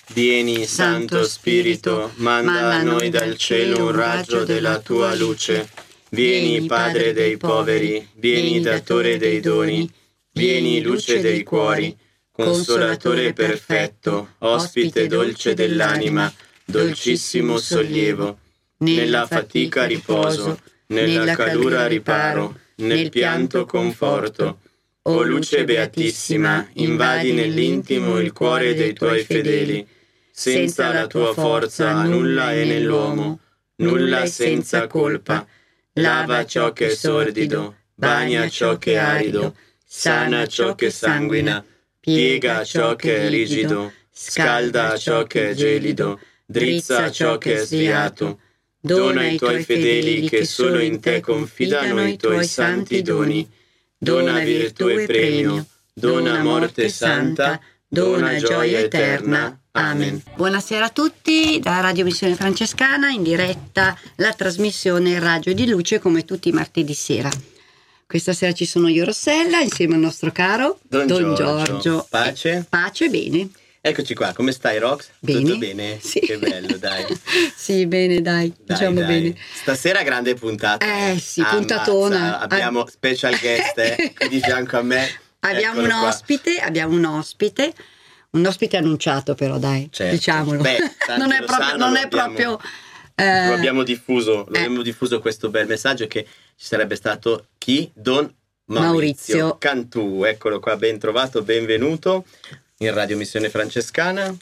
Vieni, Santo Spirito, manda a noi dal cielo un raggio della tua luce. Vieni, Padre dei poveri, vieni, datore dei doni, vieni, luce dei cuori, consolatore perfetto, ospite dolce dell'anima, dolcissimo sollievo. Nella fatica riposo, nella calura riparo, nel pianto conforto. O luce beatissima, invadi nell'intimo il cuore dei tuoi fedeli. Senza la tua forza nulla è nell'uomo, nulla senza colpa. Lava ciò che è sordido, bagna ciò che è arido, sana ciò che sanguina, piega ciò che è rigido, scalda ciò che è gelido, drizza ciò che è sviato. Dona ai tuoi fedeli che solo in te confidano i tuoi santi doni. Dona virtù e premio, dona morte santa, dona gioia eterna. Amen. Buonasera a tutti da Radio Missione Francescana, in diretta la trasmissione Raggio di Luce come tutti i martedì sera. Questa sera ci sono io, Rossella, insieme al nostro caro Don Giorgio. Pace? Pace, bene. Eccoci qua, come stai Rox? Bene. Tutto bene? Sì. Che bello, dai. Sì, bene, dai, diciamo dai. Bene. Stasera grande puntata. Sì, puntatona. Abbiamo special guest qui di fianco a me. Abbiamo un ospite annunciato però, dai, certo. Diciamolo. Beh, non è proprio lo abbiamo diffuso questo bel messaggio che ci sarebbe stato chi? Don Maurizio Cantù. Eccolo qua, ben trovato, benvenuto in Radio Missione Francescana.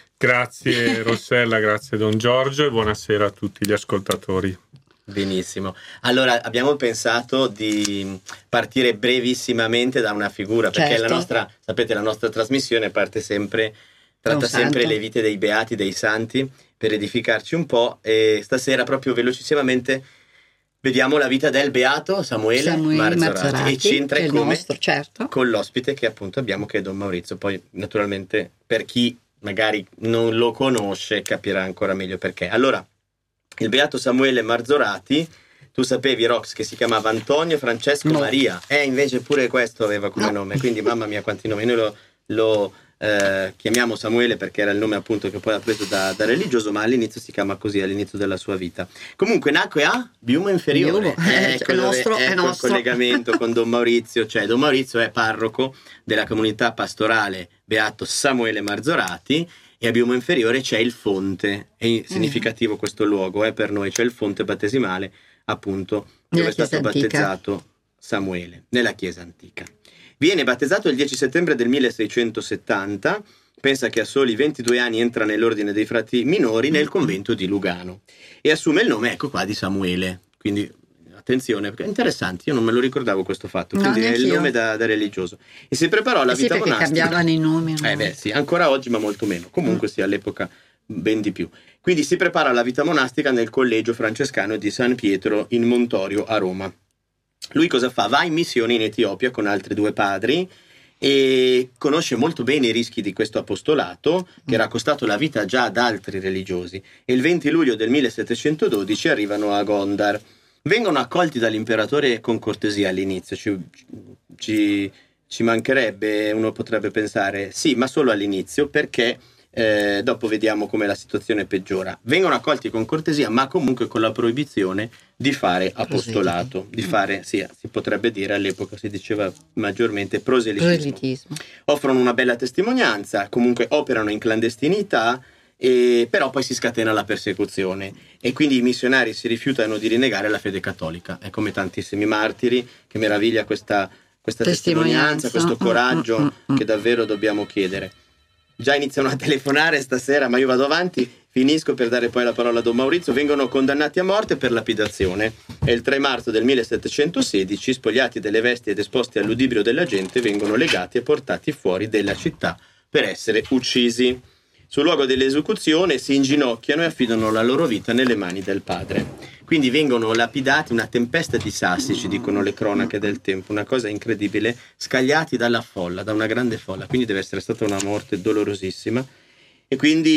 Grazie Rossella, grazie Don Giorgio e buonasera a tutti gli ascoltatori. Benissimo, allora abbiamo pensato di partire brevissimamente da una figura, perché certo. la nostra trasmissione tratta sempre le vite dei beati, dei santi, per edificarci un po', e stasera proprio velocissimamente vediamo la vita del beato Samuele Marzorati e c'entra con l'ospite che appunto abbiamo, che è Don Maurizio. Poi naturalmente per chi magari non lo conosce capirà ancora meglio perché. Allora, il beato Samuele Marzorati, tu sapevi Rox che si chiamava Antonio Francesco Maria, invece pure questo aveva come nome, quindi mamma mia quanti nomi. Noi lo chiamiamo Samuele perché era il nome appunto che poi ha preso da religioso, ma all'inizio si chiama così, all'inizio della sua vita. Comunque nacque a Biumo Inferiore. Ecco il collegamento con Don Maurizio, cioè Don Maurizio è parroco della comunità pastorale Beato Samuele Marzorati, e a Biumo Inferiore c'è il fonte. È significativo questo luogo per noi, c'è il fonte battesimale appunto dove è stato battezzato Samuele, nella chiesa antica. Viene battezzato il 10 settembre del 1670, pensa che a soli 22 anni entra nell'ordine dei frati minori nel convento di Lugano e assume il nome, ecco qua, di Samuele. Quindi attenzione, perché è interessante, io non me lo ricordavo questo fatto, quindi è il nome da religioso. E si preparò alla vita monastica. Cambiavano i nomi. Sì, ancora oggi ma molto meno, comunque sì, all'epoca ben di più. Quindi si prepara alla vita monastica nel collegio francescano di San Pietro in Montorio a Roma. Lui cosa fa? Va in missione in Etiopia con altri 2 padri e conosce molto bene i rischi di questo apostolato che era costato la vita già ad altri religiosi, e il 20 luglio del 1712 arrivano a Gondar. Vengono accolti dall'imperatore con cortesia all'inizio, ci mancherebbe, uno potrebbe pensare, sì, ma solo all'inizio, perché dopo vediamo come la situazione peggiora. Vengono accolti con cortesia, ma comunque con la proibizione di fare apostolato, di fare, si potrebbe dire, all'epoca si diceva maggiormente proselitismo. Offrono una bella testimonianza, comunque operano in clandestinità, però poi si scatena la persecuzione e quindi i missionari si rifiutano di rinnegare la fede cattolica. È come tantissimi martiri, che meraviglia questa testimonianza, questo coraggio che davvero dobbiamo chiedere. Già iniziano a telefonare stasera, ma io vado avanti, finisco per dare poi la parola a Don Maurizio. Vengono condannati a morte per lapidazione e il 3 marzo del 1716, spogliati delle vesti ed esposti all'udibrio della gente, vengono legati e portati fuori della città per essere uccisi. Sul luogo dell'esecuzione si inginocchiano e affidano la loro vita nelle mani del padre. Quindi vengono lapidati, una tempesta di sassi, ci dicono le cronache del tempo, una cosa incredibile, scagliati dalla folla, da una grande folla, quindi deve essere stata una morte dolorosissima, e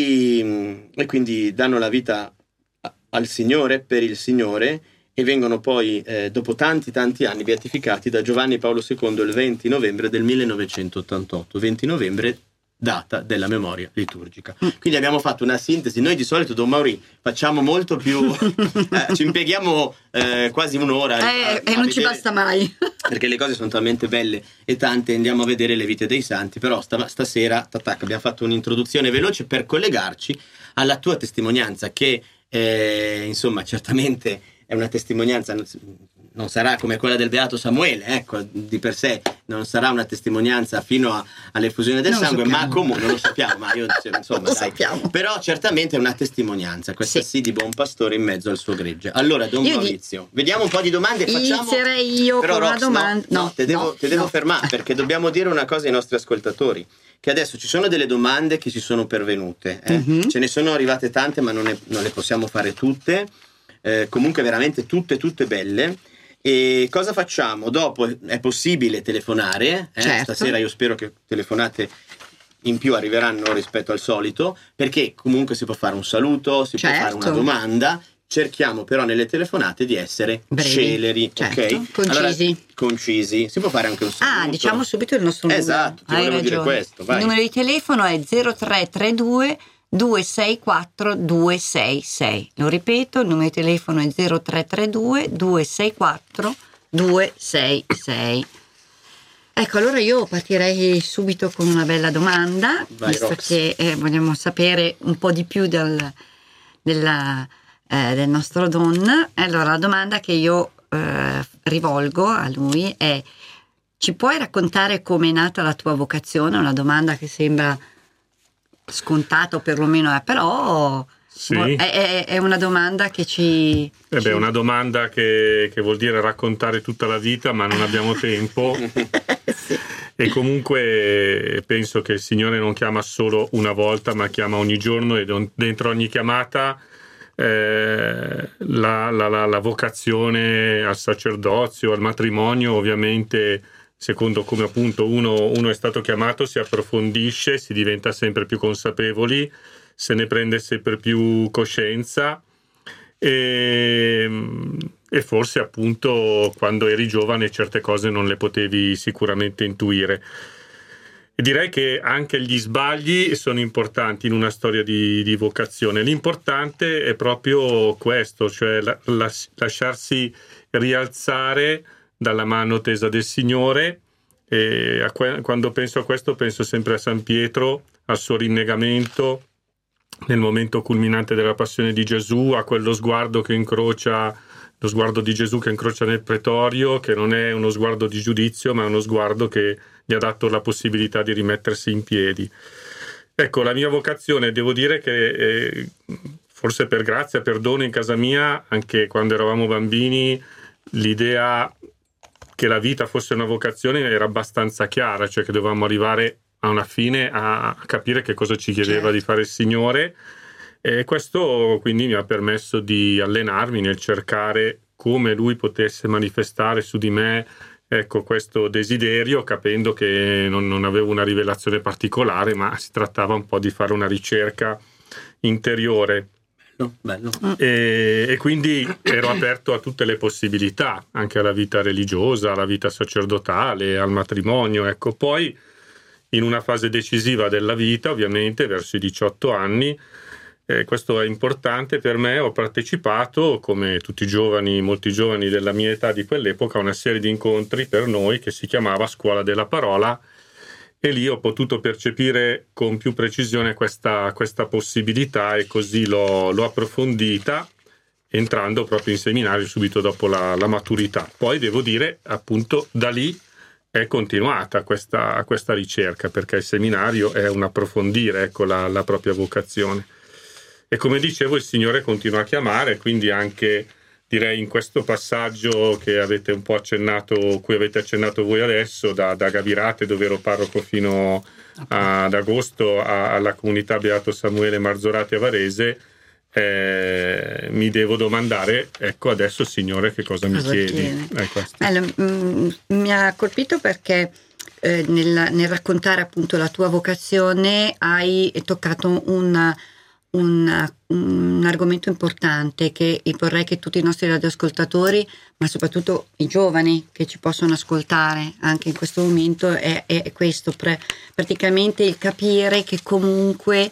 quindi danno la vita al Signore, per il Signore, e vengono poi, dopo tanti anni, beatificati da Giovanni Paolo II il 20 novembre del 1988, 20 novembre data della memoria liturgica. Quindi abbiamo fatto una sintesi. Noi di solito, Don Mauri, facciamo molto più ci impieghiamo quasi un'ora e non ci basta mai, perché le cose sono talmente belle e tante. Andiamo a vedere le vite dei santi, però stasera abbiamo fatto un'introduzione veloce per collegarci alla tua testimonianza, che insomma certamente è una testimonianza, non sarà come quella del Beato Samuele, ecco, di per sé non sarà una testimonianza fino all'effusione del sangue, ma comunque non lo sappiamo, ma io insomma sappiamo. Però certamente è una testimonianza, questa sì, di buon pastore in mezzo al suo gregge. Allora, Don Maurizio, vediamo un po' di domande, inizierei io però, con una domanda. Ti devo fermare, perché dobbiamo dire una cosa ai nostri ascoltatori, che adesso ci sono delle domande che ci sono pervenute, ce ne sono arrivate tante, ma non le possiamo fare tutte, comunque veramente tutte belle. E cosa facciamo? Dopo è possibile telefonare, certo. Stasera io spero che telefonate in più arriveranno rispetto al solito, perché comunque si può fare un saluto, si può fare una domanda. Cerchiamo però nelle telefonate di essere brevi, celeri, certo. Ok? Concisi. Si può fare anche un saluto. Diciamo subito il nostro numero. Esatto, ti volevo dire questo. Vai. Il numero di telefono è 0332 264 266. Lo ripeto, il numero di telefono è 0332 264 266. Ecco, allora io partirei subito con una bella domanda. Vai, visto Rox. che vogliamo sapere un po' di più del nostro Don. Allora, la domanda che io rivolgo a lui è: ci puoi raccontare come è nata la tua vocazione? Una domanda che sembra scontato, perlomeno però sì. È una domanda che ci una domanda che vuol dire raccontare tutta la vita, ma non abbiamo tempo. Sì. E comunque penso che il Signore non chiama solo una volta, ma chiama ogni giorno, e dentro ogni chiamata la vocazione al sacerdozio, al matrimonio, ovviamente secondo come appunto uno è stato chiamato, si approfondisce, si diventa sempre più consapevoli, se ne prende sempre più coscienza, e forse appunto quando eri giovane certe cose non le potevi sicuramente intuire. E direi che anche gli sbagli sono importanti in una storia di vocazione. L'importante è proprio questo, cioè lasciarsi rialzare dalla mano tesa del Signore. E quando penso a questo penso sempre a San Pietro, al suo rinnegamento nel momento culminante della passione di Gesù, a quello sguardo che incrocia, lo sguardo di Gesù che incrocia nel pretorio, che non è uno sguardo di giudizio, ma è uno sguardo che gli ha dato la possibilità di rimettersi in piedi. Ecco, la mia vocazione, devo dire che forse per grazia, per dono in casa mia, anche quando eravamo bambini, l'idea che la vita fosse una vocazione era abbastanza chiara, cioè che dovevamo arrivare a una fine a capire che cosa ci chiedeva di fare il Signore, e questo quindi mi ha permesso di allenarmi nel cercare come Lui potesse manifestare su di me, ecco, questo desiderio, capendo che non avevo una rivelazione particolare, ma si trattava un po' di fare una ricerca interiore. Bello. E quindi ero aperto a tutte le possibilità, anche alla vita religiosa, alla vita sacerdotale, al matrimonio. Ecco, poi in una fase decisiva della vita, ovviamente verso i 18 anni, questo è importante per me, ho partecipato, come tutti i giovani, molti giovani della mia età di quell'epoca, a una serie di incontri per noi che si chiamava Scuola della Parola, e lì ho potuto percepire con più precisione questa possibilità, e così l'ho approfondita, entrando proprio in seminario subito dopo la maturità. Poi devo dire, appunto, da lì è continuata questa ricerca, perché il seminario è un approfondire, ecco, la propria vocazione. E come dicevo, il Signore continua a chiamare, quindi anche direi in questo passaggio che avete un po' accennato, cui avete accennato voi adesso, da Gavirate, dove ero parroco fino ad agosto, alla comunità Beato Samuele Marzorati a Varese, mi devo domandare, ecco, adesso Signore che cosa mi chiedi? Mi ha colpito perché nel raccontare appunto la tua vocazione hai toccato un un argomento importante che vorrei che tutti i nostri radioascoltatori, ma soprattutto i giovani che ci possono ascoltare anche in questo momento, è questo, praticamente il capire che comunque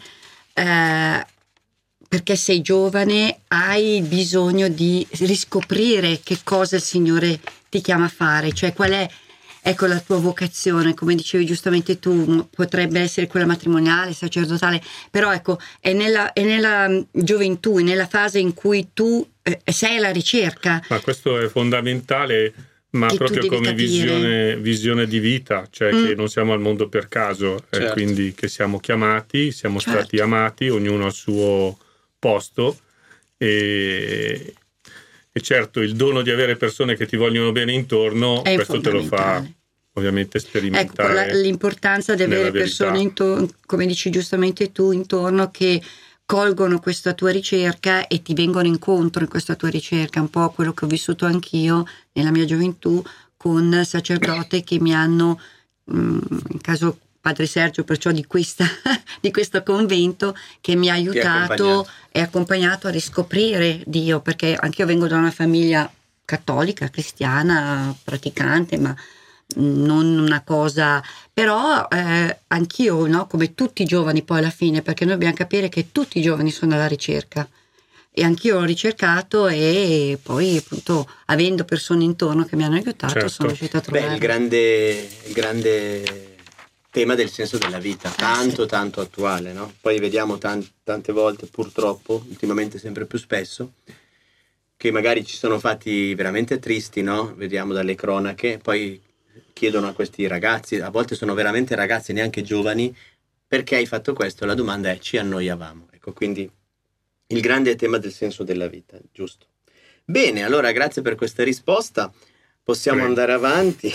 perché sei giovane hai bisogno di riscoprire che cosa il Signore ti chiama a fare, cioè qual è, ecco, la tua vocazione. Come dicevi giustamente tu, potrebbe essere quella matrimoniale, sacerdotale, però ecco, è nella gioventù, è nella fase in cui tu sei alla ricerca. Ma questo è fondamentale, ma proprio come visione di vita, cioè che non siamo al mondo per caso, certo. Quindi che siamo chiamati, siamo certo. stati amati, ognuno al suo posto, e certo il dono di avere persone che ti vogliono bene intorno, questo te lo fa ovviamente sperimentare. Ecco, l'importanza di avere persone intorno, come dici giustamente tu, intorno, che colgono questa tua ricerca e ti vengono incontro in questa tua ricerca, un po' quello che ho vissuto anch'io nella mia gioventù con sacerdote che mi hanno, in caso Padre Sergio, perciò di questo convento, che mi ha aiutato e accompagnato a riscoprire Dio, perché anch'io vengo da una famiglia cattolica, cristiana, praticante, ma non una cosa, però anch'io, no, come tutti i giovani poi alla fine, perché noi dobbiamo capire che tutti i giovani sono alla ricerca, e anch'io ho ricercato, e poi appunto avendo persone intorno che mi hanno aiutato, certo, sono riuscita a trovare il grande tema del senso della vita, tanto attuale, no? Poi vediamo tante volte, purtroppo, ultimamente sempre più spesso, che magari ci sono fatti veramente tristi, no? Vediamo dalle cronache, poi chiedono a questi ragazzi, a volte sono veramente ragazzi neanche giovani, perché hai fatto questo? La domanda è: ci annoiavamo. Ecco, quindi il grande tema del senso della vita, giusto. Bene, allora grazie per questa risposta, possiamo andare avanti.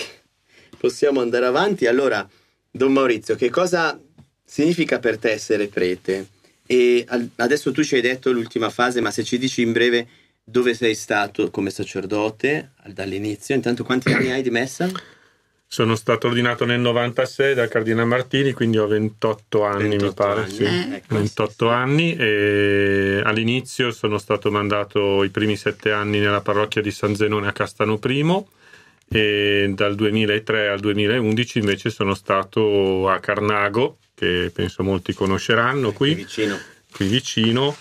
Allora, Don Maurizio, che cosa significa per te essere prete? E adesso tu ci hai detto l'ultima fase, ma se ci dici in breve dove sei stato come sacerdote dall'inizio, intanto quanti anni hai di messa? Sono stato ordinato nel 96 dal Cardinale Martini, quindi ho 28 anni, mi pare. Anni. Sì. Ecco, 28 anni, e all'inizio sono stato mandato i primi 7 anni nella parrocchia di San Zenone a Castano I, e dal 2003 al 2011 invece sono stato a Carnago, che penso molti conosceranno, qui vicino,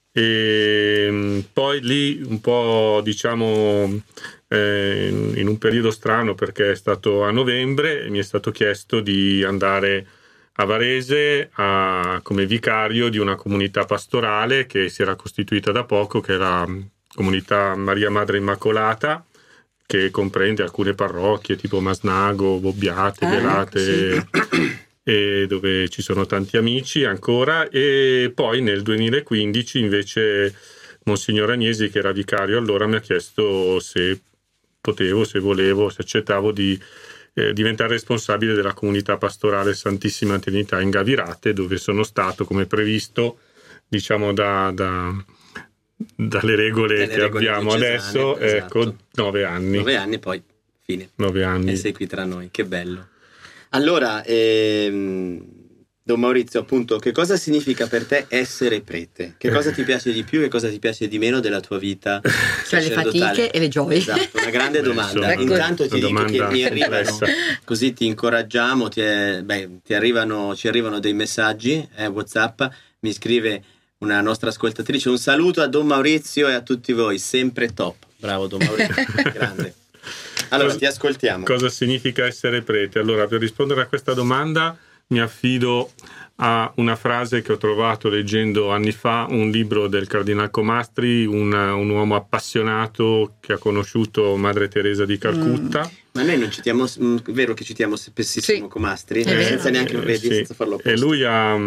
e poi lì un po', diciamo, in un periodo strano, perché è stato a novembre e mi è stato chiesto di andare a Varese come vicario di una comunità pastorale che si era costituita da poco, che è la comunità Maria Madre Immacolata, che comprende alcune parrocchie tipo Masnago, Bobbiate, Velate, e dove ci sono tanti amici ancora. E poi nel 2015 invece Monsignor Agnesi, che era vicario allora, mi ha chiesto se potevo, se volevo, se accettavo di diventare responsabile della comunità pastorale Santissima Trinità in Gavirate, dove sono stato, come previsto, diciamo dalle regole che abbiamo adesso, esatto. Ecco, 9 anni. 9 anni, poi fine. 9 anni. E sei qui tra noi, che bello. Allora, Don Maurizio, appunto, che cosa significa per te essere prete? Che cosa ti piace di più e cosa ti piace di meno della tua vita cioè le fatiche e le gioie. Esatto, una grande domanda. Intanto ti dico che mi arrivano, così ti incoraggiamo, ci arrivano dei messaggi, WhatsApp, mi scrive una nostra ascoltatrice: un saluto a Don Maurizio e a tutti voi, sempre top. Bravo Don Maurizio, grande. Allora, ti ascoltiamo. Cosa significa essere prete? Allora, per rispondere a questa domanda mi affido a una frase che ho trovato leggendo anni fa un libro del Cardinal Comastri, un uomo appassionato che ha conosciuto Madre Teresa di Calcutta. Ma noi non citiamo, vero che citiamo spessissimo Comastri, senza neanche senza farlo apposta. E lui ha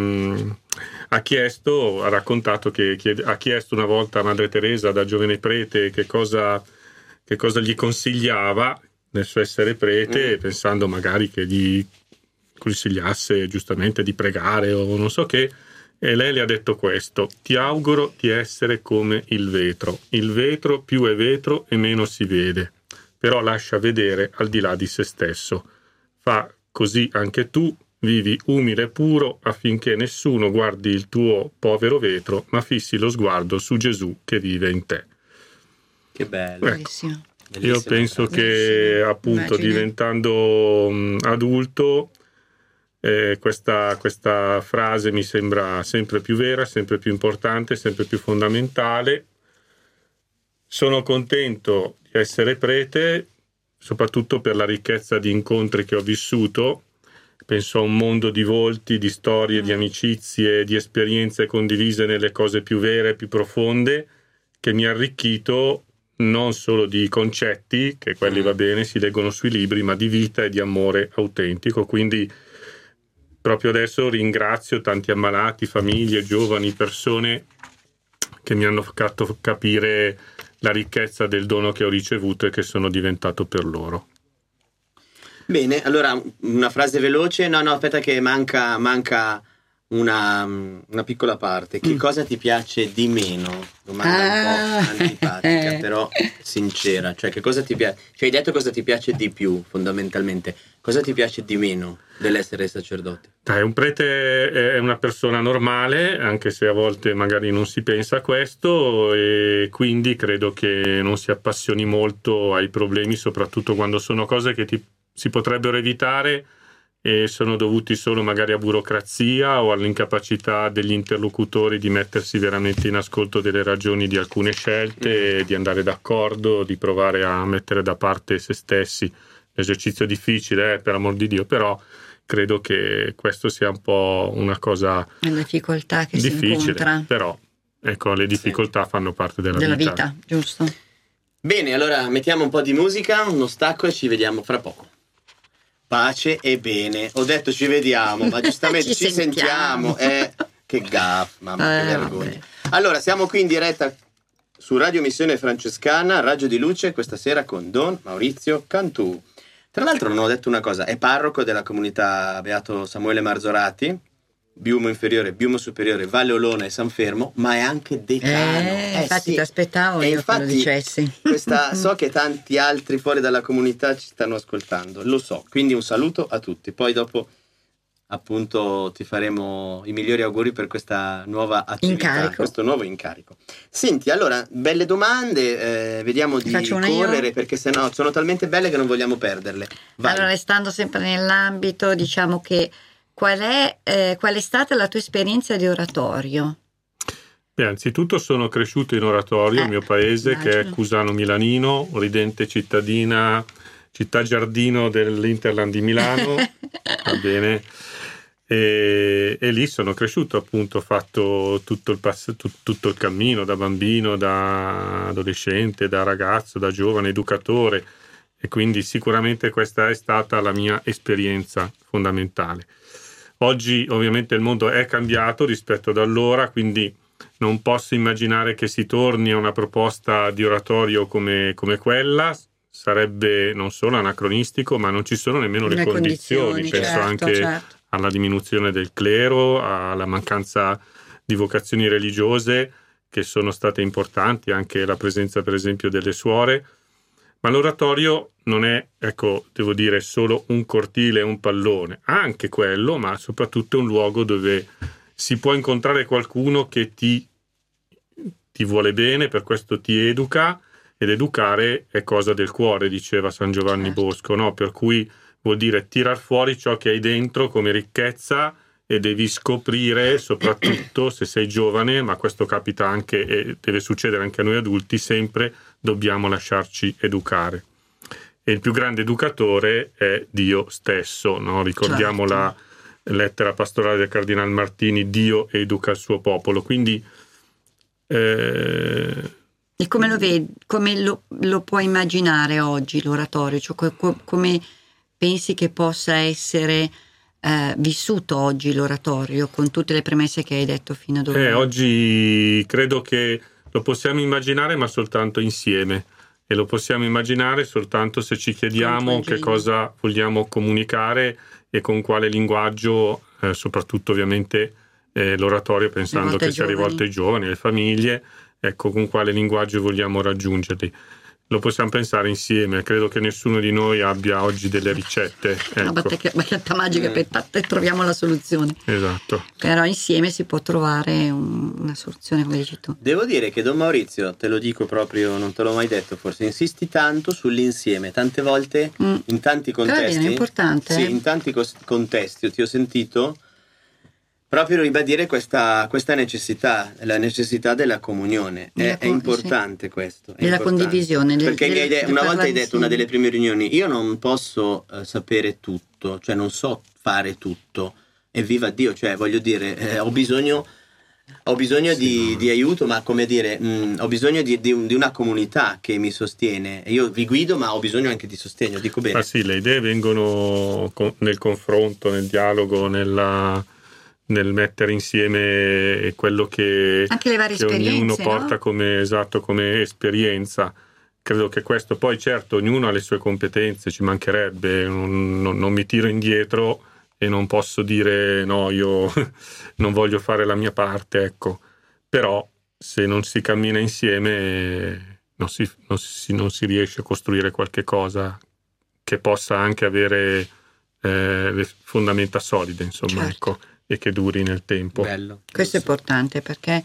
raccontato che ha chiesto una volta a Madre Teresa, da giovane prete, che cosa gli consigliava nel suo essere prete, pensando magari che gli consigliasse giustamente di pregare o non so che, e lei le ha detto questo: ti auguro di essere come il vetro più è vetro e meno si vede, però lascia vedere al di là di se stesso, fa così anche tu vivi umile e puro affinché nessuno guardi il tuo povero vetro, ma fissi lo sguardo su Gesù che vive in te. Che bello. Bellissimo. Io penso che appunto diventando adulto questa frase mi sembra sempre più vera, sempre più importante, sempre più fondamentale. Sono contento di essere prete, soprattutto per la ricchezza di incontri che ho vissuto. Penso a un mondo di volti, di storie, di amicizie, di esperienze condivise nelle cose più vere, più profonde, che mi ha arricchito non solo di concetti, che quelli va bene, si leggono sui libri, ma di vita e di amore autentico. Quindi proprio adesso ringrazio tanti ammalati, famiglie, giovani, persone che mi hanno fatto capire la ricchezza del dono che ho ricevuto e che sono diventato per loro. Bene, allora una frase veloce. No, aspetta che manca una piccola parte. Che cosa ti piace di meno? Domanda un po' antipatica, però sincera. Cioè, che cosa ti piace? Cioè, hai detto cosa ti piace di più, fondamentalmente. Cosa ti piace di meno dell'essere sacerdote? Un prete è una persona normale, anche se a volte magari non si pensa a questo, e quindi credo che non si appassioni molto ai problemi, soprattutto quando sono cose che si potrebbero evitare e sono dovuti solo magari a burocrazia o all'incapacità degli interlocutori di mettersi veramente in ascolto delle ragioni di alcune scelte, di andare d'accordo, di provare a mettere da parte se stessi. L'esercizio difficile, per amor di Dio, però credo che questo sia un po' una cosa difficoltà che difficile, si incontra. però ecco, le difficoltà fanno parte della vita, giusto? Bene, allora mettiamo un po' di musica, uno stacco e ci vediamo fra poco. Pace e bene. Ho detto ci vediamo, ma giustamente ci sentiamo. Che gaff, mamma, che vergogna. Allora, siamo qui in diretta su Radio Missione Francescana, Raggio di Luce, questa sera con Don Maurizio Cantù. Tra l'altro non ho detto una cosa, è parroco della comunità Beato Samuele Marzorati, Biumo Inferiore, Biumo Superiore, Valle Olona e San Fermo, ma è anche decano. Infatti ti aspettavo io che lo dicessi. So che tanti altri fuori dalla comunità ci stanno ascoltando, lo so, quindi un saluto a tutti. Poi dopo appunto ti faremo i migliori auguri per questa nuova attività, questo nuovo incarico. Senti, allora, belle domande, vediamo di correre perché sennò sono talmente belle che non vogliamo perderle. Vai. Allora, restando sempre nell'ambito, diciamo che qual è stata la tua esperienza di oratorio? Beh, anzitutto sono cresciuto in oratorio, il mio paese, immagino, che è Cusano Milanino, ridente città giardino dell'Interland di Milano, va bene, e lì sono cresciuto, appunto, ho fatto tutto il cammino, da bambino, da adolescente, da ragazzo, da giovane, educatore, e quindi sicuramente questa è stata la mia esperienza fondamentale. Oggi ovviamente il mondo è cambiato rispetto ad allora, quindi non posso immaginare che si torni a una proposta di oratorio come quella. Sarebbe non solo anacronistico, ma non ci sono nemmeno le condizioni. Penso anche alla diminuzione del clero, alla mancanza di vocazioni religiose che sono state importanti, anche la presenza per esempio delle suore. Ma l'oratorio non è, devo dire, solo un cortile e un pallone, anche quello, ma soprattutto un luogo dove si può incontrare qualcuno che ti vuole bene, per questo ti educa, ed educare è cosa del cuore, diceva San Giovanni Bosco, no? Per cui vuol dire tirar fuori ciò che hai dentro come ricchezza e devi scoprire, soprattutto se sei giovane, ma questo capita anche e deve succedere anche a noi adulti, sempre dobbiamo lasciarci educare. E il più grande educatore è Dio stesso, no? Ricordiamo la lettera pastorale del Cardinal Martini, Dio educa il suo popolo, quindi e come lo vedi, come lo puoi immaginare oggi l'oratorio? Cioè, come pensi che possa essere vissuto oggi l'oratorio, con tutte le premesse che hai detto fino ad ora? Oggi credo che lo possiamo immaginare, ma soltanto insieme, e lo possiamo immaginare soltanto se ci chiediamo che cosa vogliamo comunicare e con quale linguaggio, soprattutto ovviamente l'oratorio, pensando che sia rivolto ai giovani, alle famiglie, con quale linguaggio vogliamo raggiungerli. lo possiamo pensare insieme. Credo che nessuno di noi abbia oggi delle ricette. Una bacchetta magica e troviamo la soluzione. Esatto. Però insieme si può trovare una soluzione, come dici tu. Devo dire che Don Maurizio, te lo dico proprio, non te l'ho mai detto, forse insisti tanto sull'insieme. Tante volte, in tanti contesti. È importante. Sì, in tanti contesti io ti ho sentito proprio ribadire questa necessità, la necessità della comunione. È importante questo. È della importante. Condivisione. Perché una volta hai detto, una delle prime riunioni, io non posso sapere tutto, cioè non so fare tutto, e viva Dio, cioè voglio dire, ho bisogno di aiuto, ma come dire, ho bisogno di una comunità che mi sostiene. Io vi guido, ma ho bisogno anche di sostegno, dico bene. Ma sì, le idee vengono nel confronto, nel dialogo, nel mettere insieme quello che, anche le varie che ognuno porta, no? come esperienza. Credo che questo, poi certo ognuno ha le sue competenze, ci mancherebbe, non mi tiro indietro e non posso dire no, io non voglio fare la mia parte, ecco. Però se non si cammina insieme non si riesce a costruire qualche cosa che possa anche avere le fondamenta solide, insomma, certo. Ecco, e che duri nel tempo. Bello. Questo è importante, perché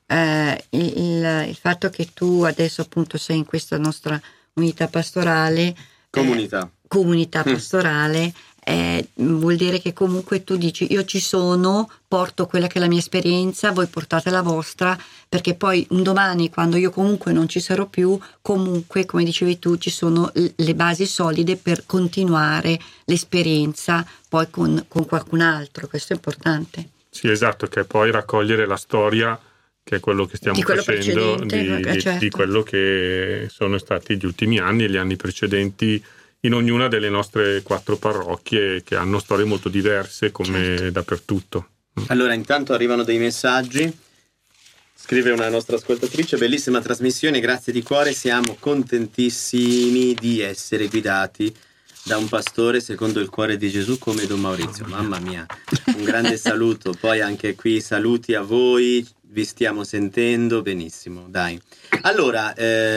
il fatto che tu adesso appunto sei in questa nostra unità pastorale, comunità pastorale, vuol dire che comunque tu dici io ci sono, porto quella che è la mia esperienza, voi portate la vostra, perché poi un domani, quando io comunque non ci sarò più, comunque come dicevi tu ci sono le basi solide per continuare l'esperienza poi con qualcun altro. Questo è importante. Sì, esatto, che poi raccogliere la storia, che è quello che stiamo facendo, certo. di quello che sono stati gli ultimi anni e gli anni precedenti in ognuna delle nostre 4 parrocchie, che hanno storie molto diverse come dappertutto. Allora, intanto arrivano dei messaggi. Scrive una nostra ascoltatrice: bellissima trasmissione, grazie di cuore, siamo contentissimi di essere guidati da un pastore secondo il cuore di Gesù come Don Maurizio. Mamma mia, un grande saluto. Poi anche qui saluti a voi, vi stiamo sentendo benissimo, dai. Allora,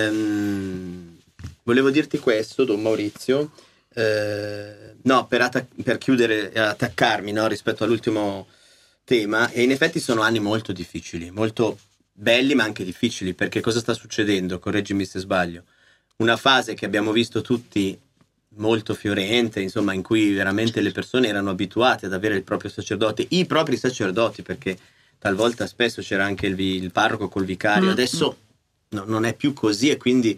volevo dirti questo, Don Maurizio, per chiudere e attaccarmi, no, rispetto all'ultimo tema, e in effetti sono anni molto difficili, molto belli ma anche difficili, perché cosa sta succedendo? Correggimi se sbaglio. Una fase che abbiamo visto tutti molto fiorente, insomma, in cui veramente le persone erano abituate ad avere il proprio sacerdote, i propri sacerdoti, perché talvolta spesso c'era anche il parroco col vicario. Adesso non è più così, e quindi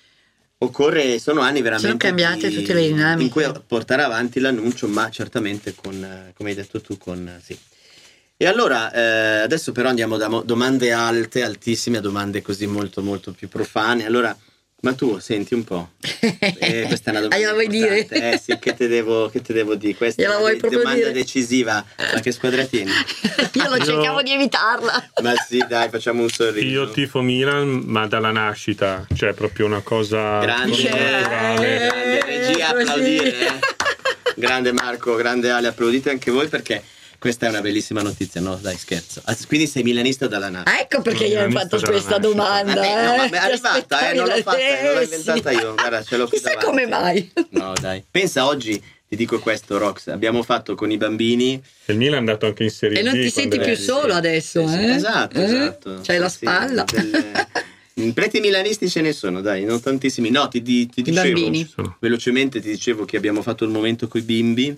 sono anni veramente, sono cambiate tutte le dinamiche, in cui portare avanti l'annuncio, ma certamente con, come hai detto tu, sì. E allora adesso però andiamo da domande alte, altissime, a domande così molto molto più profane. Allora, ma tu senti un po', questa è una domanda gliela vuoi dire? Sì, che te devo dire, questa è una domanda decisiva. Ma che squadra tieni? Io cercavo di evitarla. Ma sì, dai, facciamo un sorriso. Io tifo Milan, ma dalla nascita, cioè proprio una cosa grande regia, applaudire. Grande Marco, grande Ale, applaudite anche voi, perché questa è una bellissima notizia, no? Dai, scherzo. Quindi sei milanista dalla nascita. Ecco perché gli hai fatto questa domanda. No, ma è arrivata, non l'ho inventata io. Guarda, ce l'ho qui davanti. Chissà come mai. No, dai. Pensa, oggi ti dico questo, Rox, abbiamo fatto con i bambini. Il Milan è andato anche in Serie D. E non ti senti più solo adesso, sì, esatto. C'hai la spalla. Preti milanisti ce ne sono, dai, non tantissimi. No, ti dicevo, bambini. Velocemente ti dicevo che abbiamo fatto il momento coi bimbi,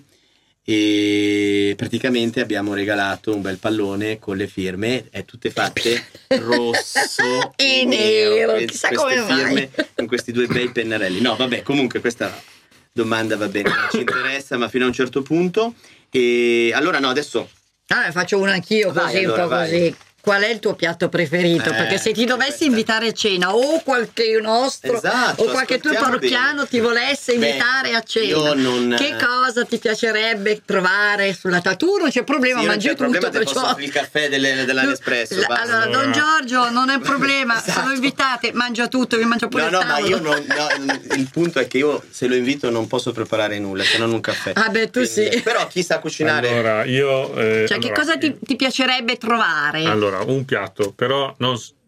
e praticamente abbiamo regalato un bel pallone con le firme, tutte fatte rosso e nero, chissà come firme con questi 2 bei pennarelli. No, vabbè, comunque questa domanda va bene, non ci interessa, ma fino a un certo punto. E allora no, adesso faccio una anch'io, così allora, un po' così. Qual è il tuo piatto preferito? Perché se ti dovessi invitare a cena, o qualche nostro, o qualche tuo parrocchiano ti volesse invitare a cena, che cosa ti piacerebbe trovare sulla tavola? Tu non c'è problema, mangi tutto. Problema, perciò il caffè dell'Nespresso. Allora, Don Giorgio, non è un problema, se lo invitate, mangia tutto, vi mangio pure il tavolo. Il punto è che io, se lo invito, non posso preparare nulla, se non un caffè. Ah beh, tu quindi, sì. Però chi sa cucinare? Allora, io... che cosa ti piacerebbe trovare? Allora, un piatto, però non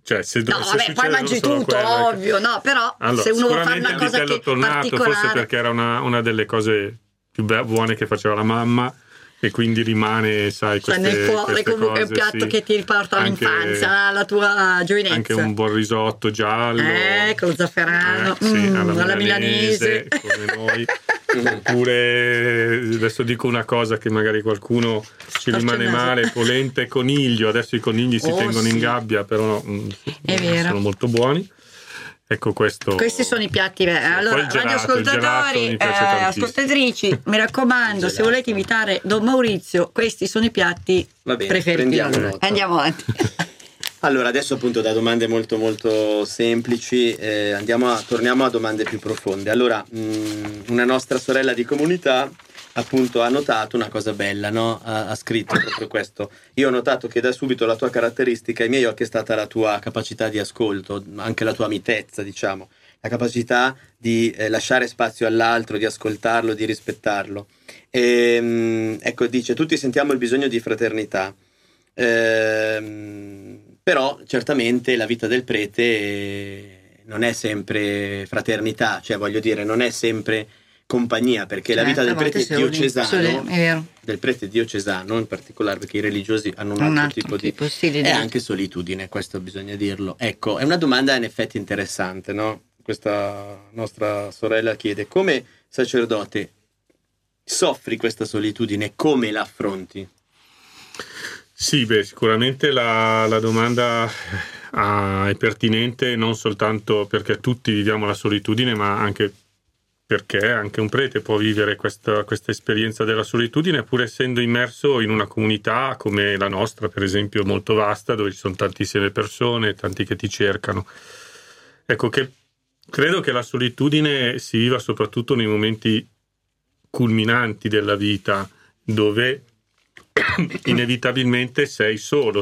Cioè, se no, vabbè, poi mangi tutto, ovvio, no, però allora, se uno vuole fare una cosa che particolare, forse perché era una delle cose più buone che faceva la mamma, e quindi rimane, sai, cioè nel cuore comunque cose, è un piatto sì. che ti riporta all'infanzia, alla tua giovinezza. Anche un buon risotto giallo, con lo zafferano, sì, alla milanese, come noi. Oppure adesso dico una cosa che magari qualcuno ci rimane male: polenta e coniglio. Adesso i conigli si tengono in gabbia, però sono molto buoni. Ecco, questi sono i piatti. Allora, radioascoltatori, ascoltatrici, mi raccomando, se volete invitare Don Maurizio, questi sono i piatti preferiti. Andiamo avanti. Allora, adesso appunto da domande molto molto semplici torniamo a domande più profonde. Allora, una nostra sorella di comunità appunto ha notato una cosa bella, no? Ha scritto proprio questo: io ho notato che da subito la tua caratteristica ai miei occhi è stata la tua capacità di ascolto, anche la tua mitezza, diciamo, la capacità di lasciare spazio all'altro, di ascoltarlo, di rispettarlo. Ecco, dice, tutti sentiamo il bisogno di fraternità, però certamente la vita del prete non è sempre fraternità, cioè voglio dire, non è sempre compagnia, perché la vita del prete diocesano in particolare, perché i religiosi hanno un altro tipo di è anche solitudine, questo bisogna dirlo. Ecco, è una domanda in effetti interessante, no? Questa nostra sorella chiede: come sacerdote soffri questa solitudine, come la affronti? Sì, sicuramente la domanda è pertinente, non soltanto perché tutti viviamo la solitudine, ma anche perché anche un prete può vivere questa esperienza della solitudine, pur essendo immerso in una comunità come la nostra, per esempio, molto vasta, dove ci sono tantissime persone, tanti che ti cercano. Ecco, che credo che la solitudine si viva soprattutto nei momenti culminanti della vita, dove inevitabilmente sei solo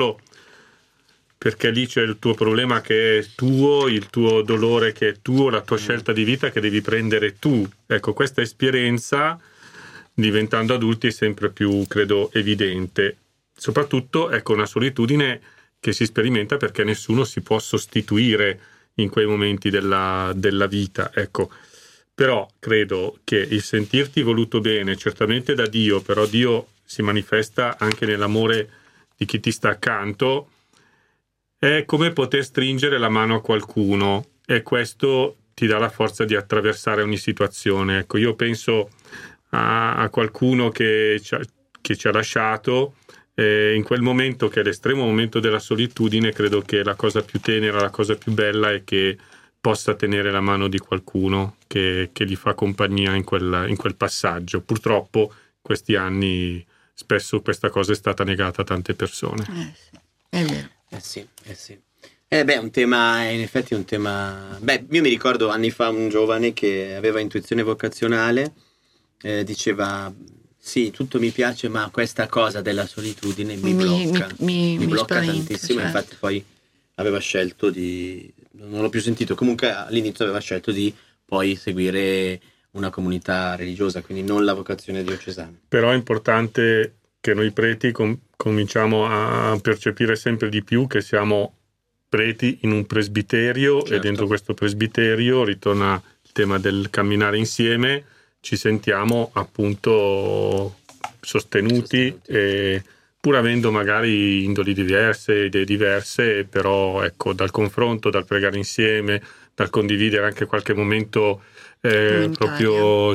perché lì c'è il tuo problema che è tuo, il tuo dolore che è tuo, la tua scelta di vita che devi prendere tu. Ecco, questa esperienza, diventando adulti, è sempre più, credo, evidente. Soprattutto, ecco, una solitudine che si sperimenta perché nessuno si può sostituire in quei momenti della vita, ecco. Però credo che il sentirti voluto bene, certamente da Dio, però Dio si manifesta anche nell'amore di chi ti sta accanto, è come poter stringere la mano a qualcuno, e questo ti dà la forza di attraversare ogni situazione. Ecco, io penso a qualcuno che ci ha lasciato, in quel momento, che è l'estremo momento della solitudine. Credo che la cosa più tenera, la cosa più bella è che possa tenere la mano di qualcuno che gli fa compagnia in quel passaggio. Purtroppo questi anni spesso questa cosa è stata negata a tante persone. Sì, è vero. Sì. Un tema, in effetti è un tema. Io mi ricordo anni fa un giovane che aveva intuizione vocazionale, diceva: sì, tutto mi piace, ma questa cosa della solitudine mi blocca. Mi blocca tantissimo, certo. Infatti poi aveva scelto non l'ho più sentito, comunque all'inizio aveva scelto di poi seguire una comunità religiosa, quindi non la vocazione diocesana. Però è importante che noi preti cominciamo a percepire sempre di più che siamo preti in un presbiterio, certo. E dentro questo presbiterio ritorna il tema del camminare insieme, ci sentiamo appunto sostenuti. E pur avendo magari indoli diverse, idee diverse, però ecco, dal confronto, dal pregare insieme, dal condividere anche qualche momento proprio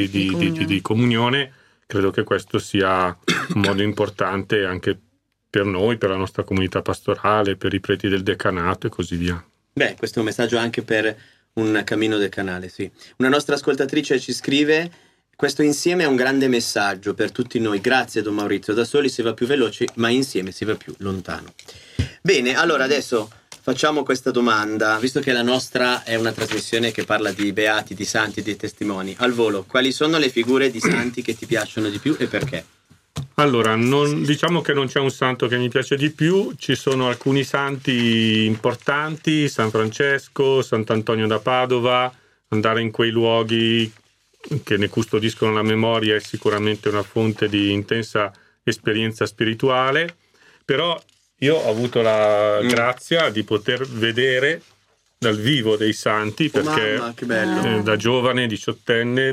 di comunione, credo che questo sia un modo importante anche per noi, per la nostra comunità pastorale, per i preti del decanato e così via. Questo è un messaggio anche per un cammino decanale, sì. Una nostra ascoltatrice ci scrive: questo insieme è un grande messaggio per tutti noi. Grazie Don Maurizio, da soli si va più veloci, ma insieme si va più lontano. Bene, allora adesso facciamo questa domanda, visto che la nostra è una trasmissione che parla di beati, di santi, di testimoni. Al volo, quali sono le figure di santi che ti piacciono di più e perché? Allora, diciamo che non c'è un santo che mi piace di più, ci sono alcuni santi importanti: San Francesco, Sant'Antonio da Padova. Andare in quei luoghi che ne custodiscono la memoria è sicuramente una fonte di intensa esperienza spirituale. Però io ho avuto la grazia di poter vedere dal vivo dei santi, perché mamma, che bello. Da giovane, 18enne,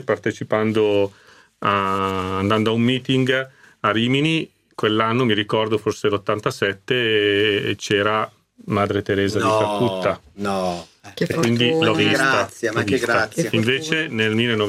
andando a un meeting a Rimini, quell'anno mi ricordo forse l'87, e c'era Madre Teresa di Calcutta. No, Che quindi l'ho vista. Che grazia. Invece nel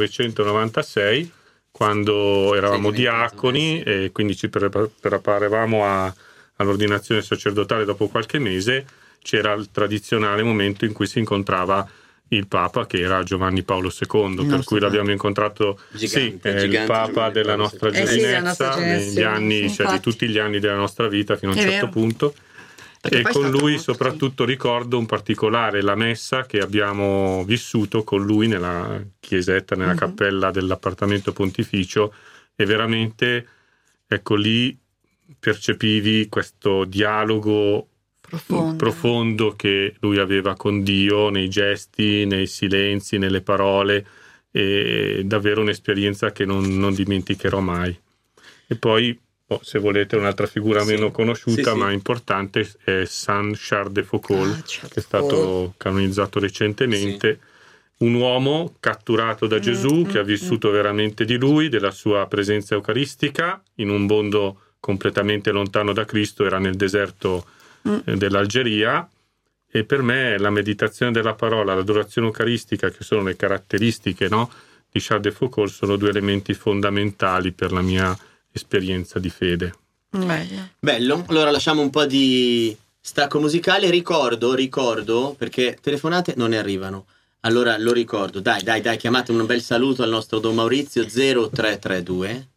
1996, quando eravamo Sei diventato diaconi e quindi ci preparavamo all'ordinazione sacerdotale dopo qualche mese, c'era il tradizionale momento in cui si incontrava il Papa, che era Giovanni Paolo II, per cui l'abbiamo incontrato, Gigante, il Papa Giovanni della Paolo nostra II. giovinezza, negli anni, cioè di tutti gli anni della nostra vita fino a un certo punto. Perché E poi con lui molto soprattutto ricordo un particolare, la messa che abbiamo vissuto con lui nella chiesetta, nella cappella dell'appartamento pontificio, e veramente, ecco, lì percepivi questo dialogo profondo che lui aveva con Dio, nei gesti, nei silenzi, nelle parole, e davvero un'esperienza che non dimenticherò mai. E poi, se volete, un'altra figura meno conosciuta ma importante è Saint Charles de Foucauld, che è stato canonizzato recentemente. Un uomo catturato da Gesù, che ha vissuto veramente di lui, della sua presenza eucaristica in un mondo completamente lontano da Cristo, era nel deserto dell'Algeria, e per me la meditazione della parola, l'adorazione eucaristica, che sono le caratteristiche, no, di Charles de Foucauld, sono due elementi fondamentali per la mia esperienza di fede. Bello. Allora lasciamo un po' di stacco musicale. Ricordo, perché telefonate non ne arrivano, allora lo ricordo, dai, chiamate un bel saluto al nostro Don Maurizio. 0332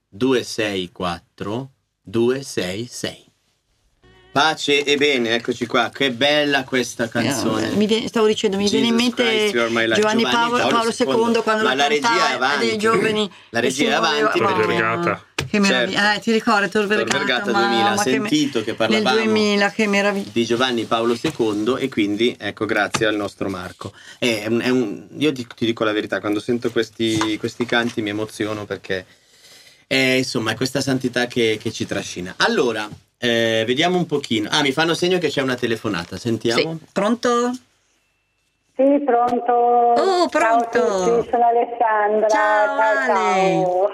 264 266. Pace e bene, eccoci qua. Che bella questa canzone. Stavo dicendo, mi viene in mente Giovanni Paolo II quando la regia è avanti. dei giovani. La regia è avanti. Tor Vergata. Che meraviglia. Ti ricordi Tor Vergata 2000, sentito che parlavamo nel 2000, che meraviglia, di Giovanni Paolo II, e quindi ecco, grazie al nostro Marco. Io ti dico la verità, quando sento questi canti mi emoziono, perché insomma è questa santità che ci trascina. Allora, vediamo un pochino. Mi fanno segno che c'è una telefonata, sentiamo. Sì. Pronto? Sì, pronto. Oh, pronto. Ciao a tutti, sono Alessandra. Ciao.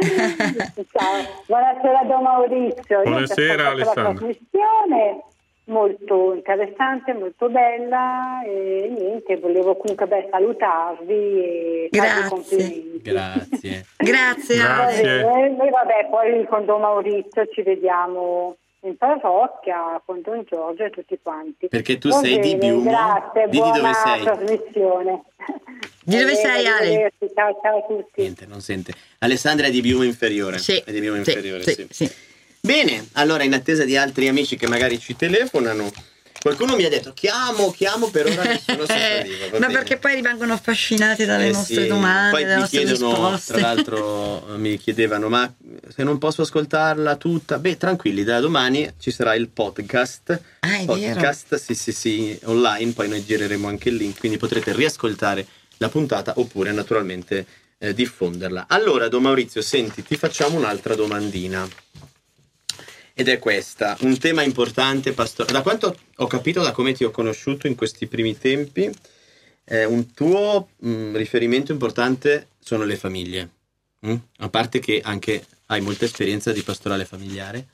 Ciao. Buonasera Don Maurizio. Buonasera Alessandra. La trasmissione molto interessante, molto bella, e niente, volevo comunque salutarvi e farvi complimenti. Grazie. Noi vabbè, poi con Don Maurizio ci vediamo in parrocchia con Don Giorgio e tutti quanti. Perché tu sei di Biumo. Grazie, di dove sei? Trasmissione. Di dove sei, Ale? Ciao a tutti. Niente, non sente. Alessandra è di Biumo Inferiore. Sì. È di Biumo Inferiore, sì. Bene, allora, in attesa di altri amici che magari ci telefonano, qualcuno mi ha detto chiamo, per ora nessuno si arriva. Ma perché poi rimangono affascinati dalle nostre domande, poi dalle nostre risposte. Tra l'altro mi chiedevano, ma se non posso ascoltarla tutta, tranquilli, da domani ci sarà il podcast. È podcast, sì, online, poi noi gireremo anche il link, quindi potrete riascoltare la puntata oppure naturalmente diffonderla. Allora, Don Maurizio, senti, ti facciamo un'altra domandina. Ed è questa, un tema importante, pastore. Da quanto ho capito, da come ti ho conosciuto in questi primi tempi, un tuo riferimento importante sono le famiglie. A parte che anche hai molta esperienza di pastorale familiare.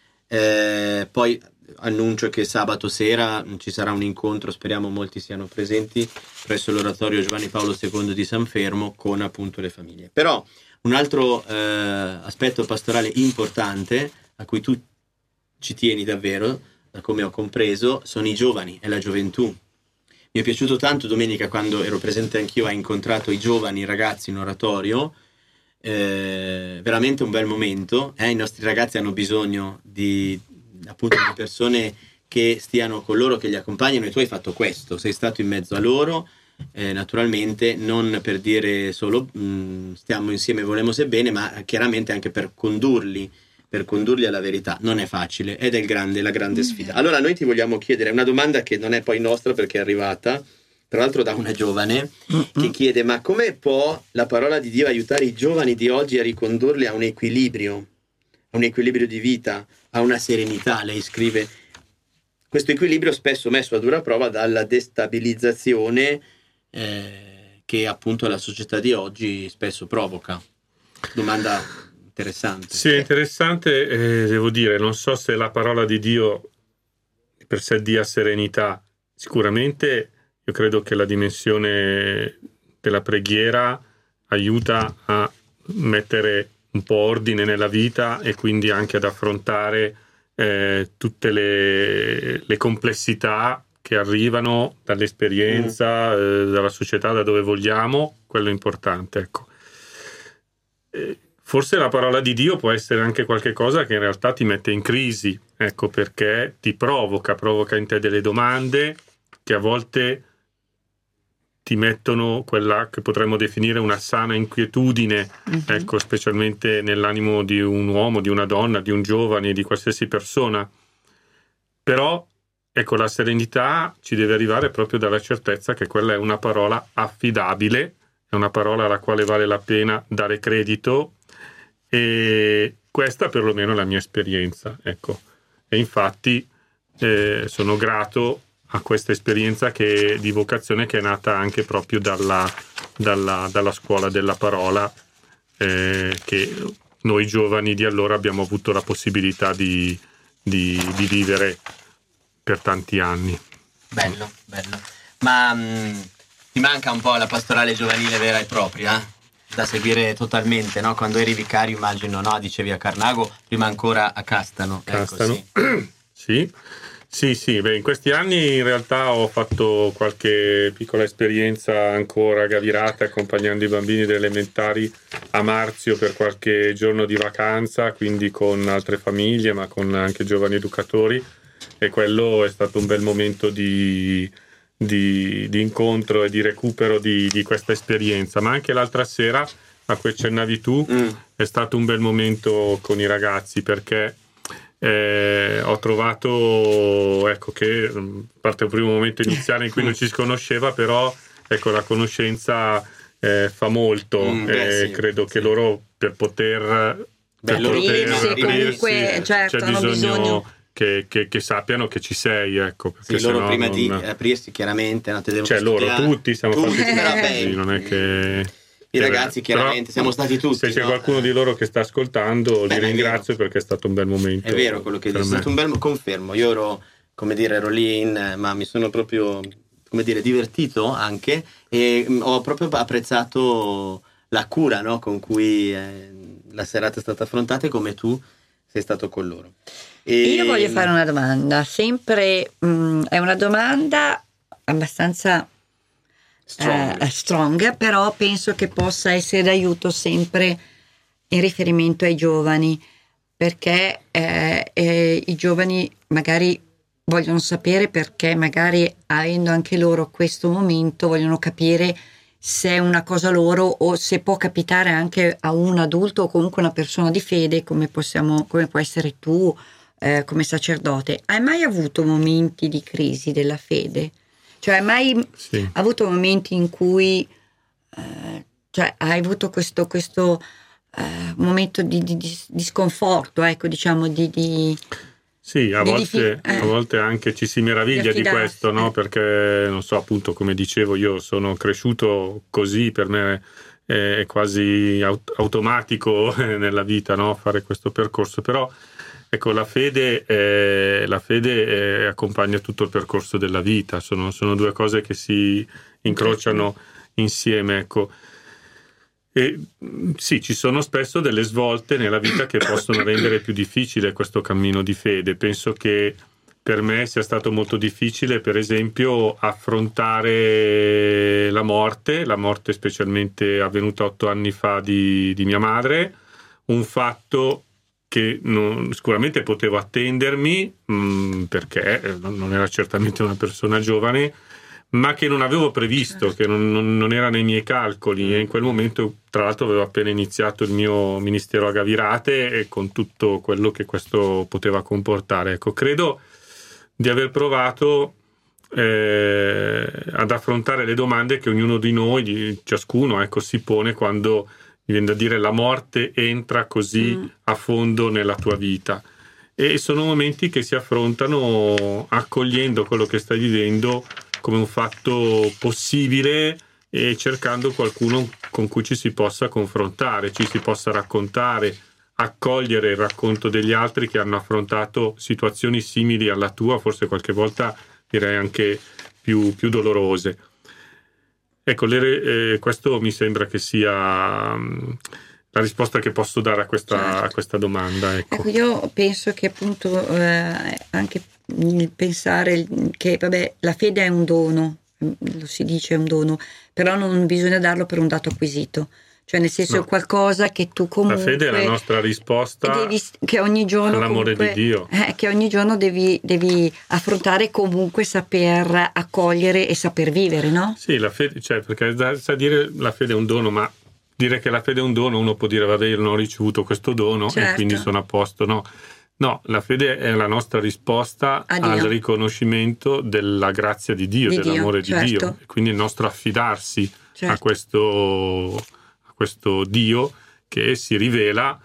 Poi annuncio che sabato sera ci sarà un incontro, speriamo molti siano presenti, presso l'oratorio Giovanni Paolo II di San Fermo, con appunto le famiglie. Però un altro aspetto pastorale importante a cui tu ci tieni davvero, da come ho compreso, sono i giovani e la gioventù. Mi è piaciuto tanto domenica, quando ero presente anch'io, hai incontrato i giovani, i ragazzi in oratorio, veramente un bel momento. I nostri ragazzi hanno bisogno di persone che stiano con loro, che li accompagnano, e tu hai fatto questo, sei stato in mezzo a loro, naturalmente non per dire solo stiamo insieme, volemo se bene, ma chiaramente anche per condurli alla verità. Non è facile ed è la grande sfida. Allora noi ti vogliamo chiedere una domanda che non è poi nostra, perché è arrivata tra l'altro da una giovane che chiede: ma come può la parola di Dio aiutare i giovani di oggi a ricondurli a un equilibrio di vita, a una serenità? Lei scrive: questo equilibrio spesso messo a dura prova dalla destabilizzazione che appunto la società di oggi spesso provoca. Domanda interessante. Sì, è interessante, devo dire, non so se la parola di Dio per sé dia serenità. Sicuramente io credo che la dimensione della preghiera aiuta a mettere un po' ordine nella vita e quindi anche ad affrontare tutte le complessità che arrivano dall'esperienza, dalla società, da dove vogliamo. Quello è importante, ecco. Forse la parola di Dio può essere anche qualche cosa che in realtà ti mette in crisi, ecco, perché ti provoca in te delle domande che a volte ti mettono quella che potremmo definire una sana inquietudine, ecco, specialmente nell'animo di un uomo, di una donna, di un giovane, di qualsiasi persona. Però, ecco, la serenità ci deve arrivare proprio dalla certezza che quella è una parola affidabile, è una parola alla quale vale la pena dare credito, e questa perlomeno è la mia esperienza, ecco. E infatti sono grato a questa esperienza di vocazione che è nata anche proprio dalla scuola della parola, che noi giovani di allora abbiamo avuto la possibilità di vivere per tanti anni. Bello. Ma ti manca un po' la pastorale giovanile vera e propria? Da seguire totalmente, no? Quando eri vicario, immagino, no? Dicevi a Carnago, prima ancora a Castano. Castano. Ecco, Sì. Beh, in questi anni in realtà ho fatto qualche piccola esperienza ancora a Gavirate, accompagnando i bambini delle elementari a Marzio per qualche giorno di vacanza, quindi con altre famiglie, ma con anche giovani educatori, e quello è stato un bel momento di incontro e di recupero di questa esperienza. Ma anche l'altra sera, a cui accennavi tu, è stato un bel momento con i ragazzi, perché ho trovato, ecco, che a parte il primo momento iniziale in cui non ci si conosceva, però ecco, la conoscenza fa molto, credo che loro per poter comunque, certo, c'è bisogno che sappiano che ci sei, ecco, perché loro prima di aprirsi chiaramente, no, cioè loro tutti siamo fatti non è che i ragazzi chiaramente siamo stati tutti. Se c'è qualcuno di loro che sta ascoltando, li ringrazio, perché è stato un bel momento. È vero quello che dici, è stato un bel confermo. Io ero lì ma mi sono proprio, divertito anche, e ho proprio apprezzato la cura, no, con cui la serata è stata affrontata, e come tu sei stato con loro. Io voglio fare una domanda, sempre è una domanda abbastanza strong, però penso che possa essere d'aiuto sempre in riferimento ai giovani, perché i giovani magari vogliono sapere, perché magari avendo anche loro questo momento vogliono capire se è una cosa loro o se può capitare anche a un adulto o comunque una persona di fede, come può essere tu come sacerdote. Hai mai avuto momenti di crisi della fede? Cioè, hai mai avuto momenti in cui hai avuto questo momento di sconforto, ecco, diciamo, Sì, a volte anche ci si meraviglia di questo, no? Perché, non so, appunto, come dicevo, io sono cresciuto così, per me è quasi automatico nella vita, no? Fare questo percorso, però ecco, la fede accompagna tutto il percorso della vita, sono due cose che si incrociano insieme, ecco. E sì, ci sono spesso delle svolte nella vita che possono rendere più difficile questo cammino di fede. Penso che per me sia stato molto difficile, per esempio, affrontare la morte specialmente avvenuta 8 anni fa di mia madre, un fatto che sicuramente potevo attendermi, perché non era certamente una persona giovane, ma che non avevo previsto, che non era nei miei calcoli, e in quel momento, tra l'altro, avevo appena iniziato il mio ministero a Gavirate, e con tutto quello che questo poteva comportare. Ecco, credo di aver provato ad affrontare le domande che ognuno di noi, di ciascuno, ecco, si pone quando, mi viene da dire, la morte entra così a fondo nella tua vita. e sono momenti che si affrontano accogliendo quello che stai vivendo come un fatto possibile e cercando qualcuno con cui ci si possa confrontare, ci si possa raccontare, accogliere il racconto degli altri che hanno affrontato situazioni simili alla tua, forse qualche volta direi anche più dolorose. Ecco, questo mi sembra che sia la risposta che posso dare a questa domanda. Ecco, io penso che appunto anche pensare che la fede è un dono, lo si dice è un dono, però non bisogna darlo per un dato acquisito. Cioè nel senso è qualcosa che tu comunque... La fede è la nostra risposta che ogni giorno all'amore comunque, di Dio. Che ogni giorno devi affrontare e comunque saper accogliere e saper vivere, no? Sì, la fede, cioè, perché sa dire la fede è un dono, ma dire che la fede è un dono, uno può dire vabbè io non ho ricevuto questo dono e quindi sono a posto, no. No, la fede è la nostra risposta al riconoscimento della grazia di Dio, dell'amore di Dio, e quindi il nostro affidarsi a questo Dio che si rivela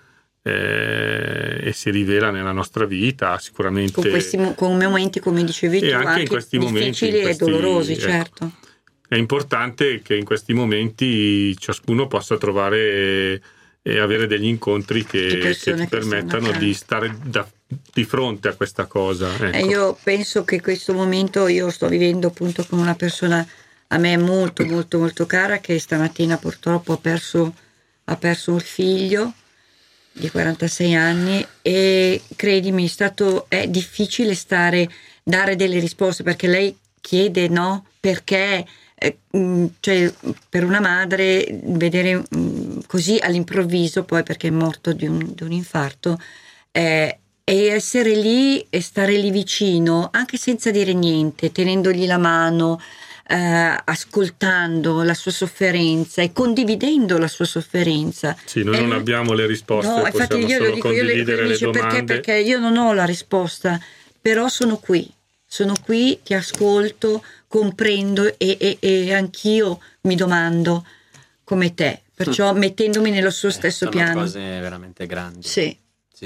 e si rivela nella nostra vita sicuramente con momenti, come dicevi tu, anche in questi difficili momenti, e dolorosi, ecco. certo. È importante che in questi momenti ciascuno possa trovare e avere degli incontri che ti permettano di stare di fronte a questa cosa, ecco. Io penso che questo momento io sto vivendo appunto con una persona a me molto molto molto cara, che stamattina purtroppo ha perso un figlio di 46 anni, e credimi è difficile dare delle risposte, perché lei chiede no, perché cioè per una madre vedere così all'improvviso, poi perché è morto di un infarto, e essere lì e stare lì vicino anche senza dire niente, tenendogli la mano, ascoltando la sua sofferenza e condividendo la sua sofferenza. Sì, noi non abbiamo le risposte, no, infatti possiamo solo condividere le domande. Perché io non ho la risposta, però sono qui, ti ascolto, comprendo e anch'io mi domando come te, perciò mettendomi nello suo stesso piano. Sono cose veramente grandi. Sì.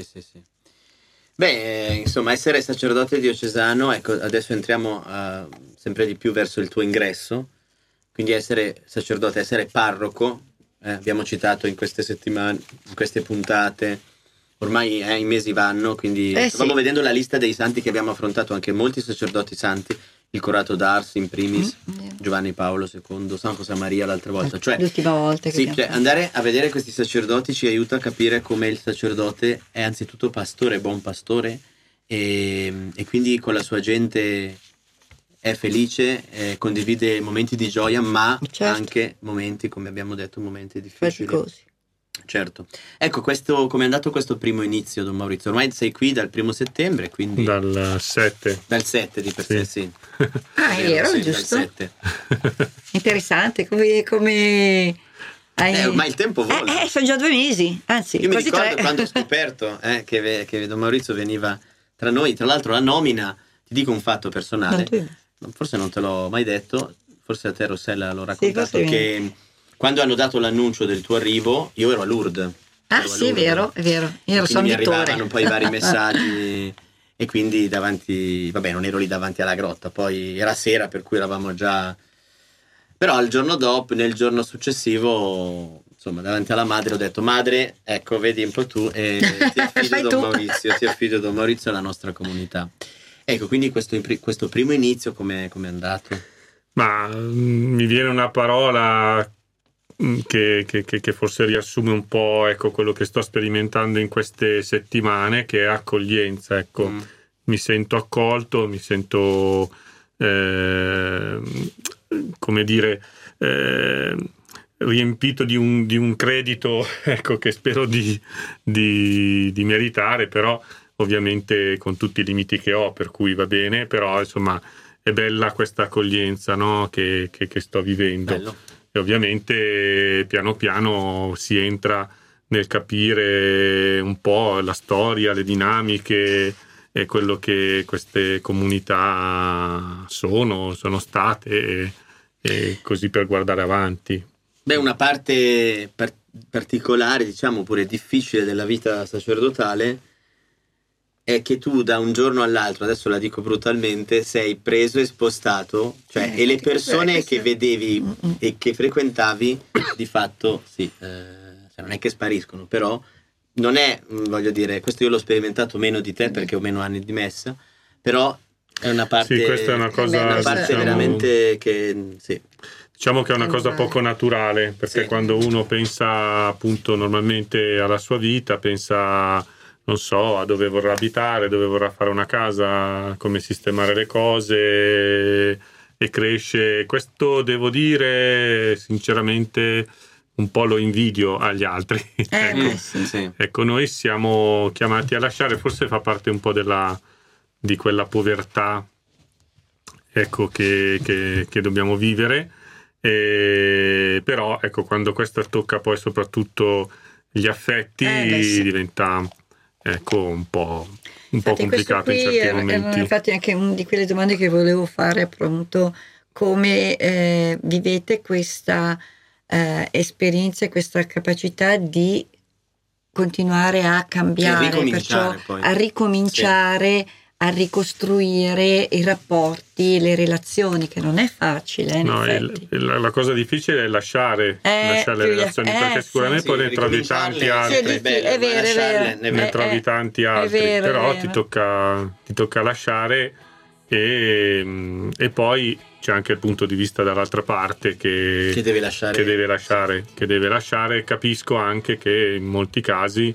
Beh, insomma, essere sacerdote diocesano, ecco, adesso entriamo sempre di più verso il tuo ingresso, quindi essere sacerdote, essere parroco, abbiamo citato in queste settimane, in queste puntate, ormai i mesi vanno, quindi stavamo vedendo la lista dei santi che abbiamo affrontato, anche molti sacerdoti santi, il Curato d'Ars in primis, Giovanni Paolo II, San Josemaria l'altra volta, cioè l'ultima volta che andare a vedere questi sacerdoti ci aiuta a capire come il sacerdote è anzitutto pastore, buon pastore, e quindi con la sua gente è felice, condivide momenti di gioia, ma anche momenti, come abbiamo detto, momenti difficili. Faticosi. Certo. Ecco, come è andato questo primo inizio, Don Maurizio? Ormai sei qui dal 1 settembre, quindi... Dal 7. Dal 7 di per sé, sì. Ah, è vero, giusto. Dal 7. Interessante, come... ormai il tempo vola. Sono già 2 mesi, anzi, io mi quasi ricordo 3. quando ho scoperto che Don Maurizio veniva tra noi, tra l'altro la nomina, ti dico un fatto personale, forse non te l'ho mai detto, forse a te Rossella l'ho raccontato, che... Quando hanno dato l'annuncio del tuo arrivo, io ero a Lourdes. È vero. Io ero San mi Vittore. Arrivavano poi i vari messaggi e quindi non ero lì davanti alla grotta, poi era sera per cui eravamo già... Però il giorno dopo, nel giorno successivo, insomma, davanti alla madre ho detto: madre, ecco, vedi un po' tu, e ti affido Don Maurizio alla nostra comunità. Ecco, quindi questo primo inizio com'è andato? Ma mi viene una parola che forse riassume un po', ecco, quello che sto sperimentando in queste settimane, che è accoglienza, ecco. Mi sento accolto, mi sento come dire riempito di un credito, ecco, che spero di meritare, però ovviamente con tutti i limiti che ho, per cui va bene, però insomma è bella questa accoglienza, no? che sto vivendo. Bello. E ovviamente piano piano si entra nel capire un po' la storia, le dinamiche e quello che queste comunità sono state, e così per guardare avanti. Beh, una parte particolare, diciamo pure difficile della vita sacerdotale è che tu da un giorno all'altro, adesso la dico brutalmente, sei preso e spostato, cioè, e le persone che vedevi e che frequentavi di fatto sì, cioè non è che spariscono, però non è, voglio dire, questo io l'ho sperimentato meno di te perché ho meno anni di messa, però è una parte, sì, questa è una cosa, diciamo, veramente che sì. Diciamo che è una cosa poco naturale, perché quando uno pensa appunto normalmente alla sua vita, pensa, non so, a dove vorrà abitare, dove vorrà fare una casa, come sistemare le cose, e cresce. Questo devo dire sinceramente un po' lo invidio agli altri. Sì. Ecco, noi siamo chiamati a lasciare, forse fa parte un po' di quella povertà, ecco, che dobbiamo vivere. Però ecco, quando questa tocca poi soprattutto gli affetti, diventa, ecco, un po' complicato in certi momenti. Infatti anche una di quelle domande che volevo fare, appunto, come vivete questa esperienza e questa capacità di continuare a cambiare, perciò poi. a ricominciare, a ricostruire i rapporti, le relazioni, che non è facile. No, la cosa difficile è lasciare le relazioni, perché sicuramente poi ne trovi tanti altri. È vero. Ne trovi tanti altri, però ti tocca lasciare, e poi c'è anche il punto di vista dall'altra parte che deve lasciare. Capisco anche che in molti casi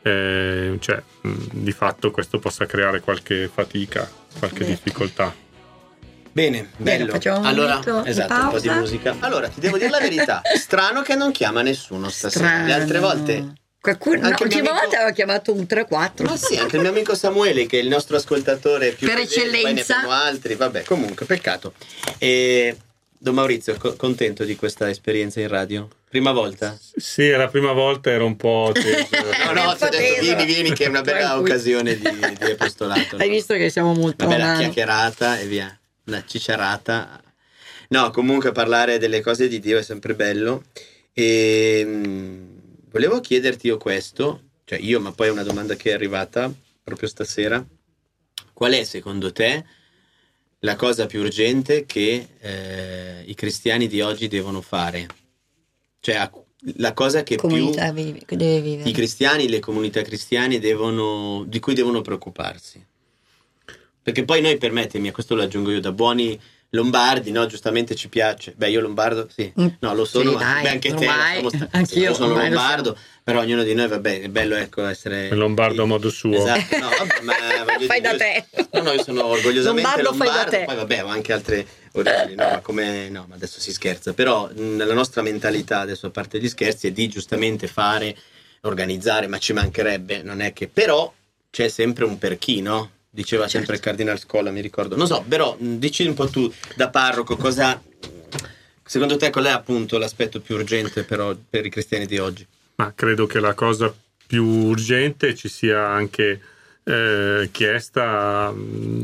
di fatto questo possa creare qualche fatica, qualche difficoltà. Bene, bello. Allora, esatto, un po' di musica. Allora, ti devo dire la verità, strano che non chiama nessuno stasera. Le altre volte l'ultima volta aveva chiamato un 3-4. Ma sì, anche il mio amico Samuele, che è il nostro ascoltatore più per eccellenza. Poi ne abbiamo altri, vabbè, comunque, peccato. Don Maurizio, contento di questa esperienza in radio? Prima volta? Sì, è la prima volta, ero un po' teso. No, ti ho detto vieni che è una bella occasione di apostolato. Hai visto che siamo molto una bella chiacchierata e via, una cicciarata. No, comunque parlare delle cose di Dio è sempre bello. E volevo chiederti io questo, ma poi è una domanda che è arrivata proprio stasera. Qual è secondo te la cosa più urgente che i cristiani di oggi devono fare? Cioè la cosa che comunità che deve vivere. I cristiani, le comunità cristiane di cui devono preoccuparsi. Perché poi noi, permettimi, a questo lo aggiungo io, da buoni lombardi, no, giustamente ci piace. Beh, io lombardo, sì. No, lo sono, sì, dai, anche te. Anch'io sono lombardo, però ognuno di noi, vabbè, è bello, ecco, essere lombardo a modo suo. Esatto, no, vabbè, ma fai da te. No, io sono orgogliosamente lombardo, fai da te. Poi vabbè, ho anche altre origini, ma adesso si scherza, però nella nostra mentalità, adesso a parte gli scherzi, è di giustamente fare, organizzare, ma ci mancherebbe, non è che, però c'è sempre un per chi, no? Diceva sempre il Cardinal Scola, mi ricordo. Non so, però dici un po' tu da parroco, secondo te qual è appunto l'aspetto più urgente per i cristiani di oggi? Ma credo che la cosa più urgente ci sia anche chiesta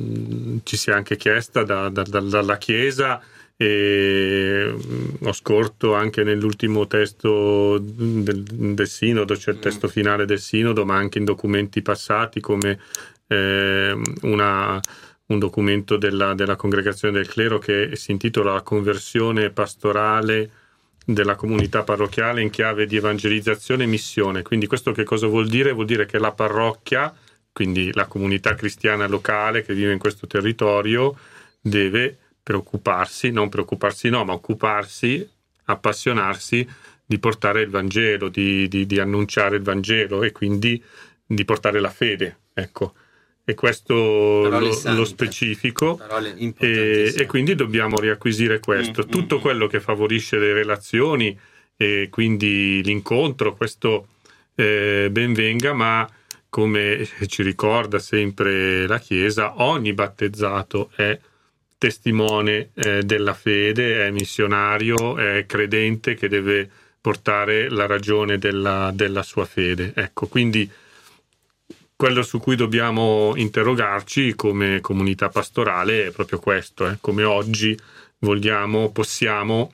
dalla Chiesa, e ho scorto anche nell'ultimo testo del Sinodo, cioè il testo finale del Sinodo, ma anche in documenti passati come un documento della Congregazione del Clero che si intitola La conversione pastorale della comunità parrocchiale in chiave di evangelizzazione e missione. Quindi questo che cosa vuol dire? Vuol dire che la parrocchia, quindi la comunità cristiana locale che vive in questo territorio, deve occuparsi, appassionarsi di portare il Vangelo, di annunciare il Vangelo e quindi di portare la fede, ecco. E questo lo specifico, e quindi dobbiamo riacquisire questo. Tutto quello che favorisce le relazioni e quindi l'incontro, questo ben venga, ma come ci ricorda sempre la Chiesa, ogni battezzato è testimone della fede, è missionario, è credente che deve portare la ragione della sua fede. Ecco, quindi quello su cui dobbiamo interrogarci come comunità pastorale è proprio questo, come oggi possiamo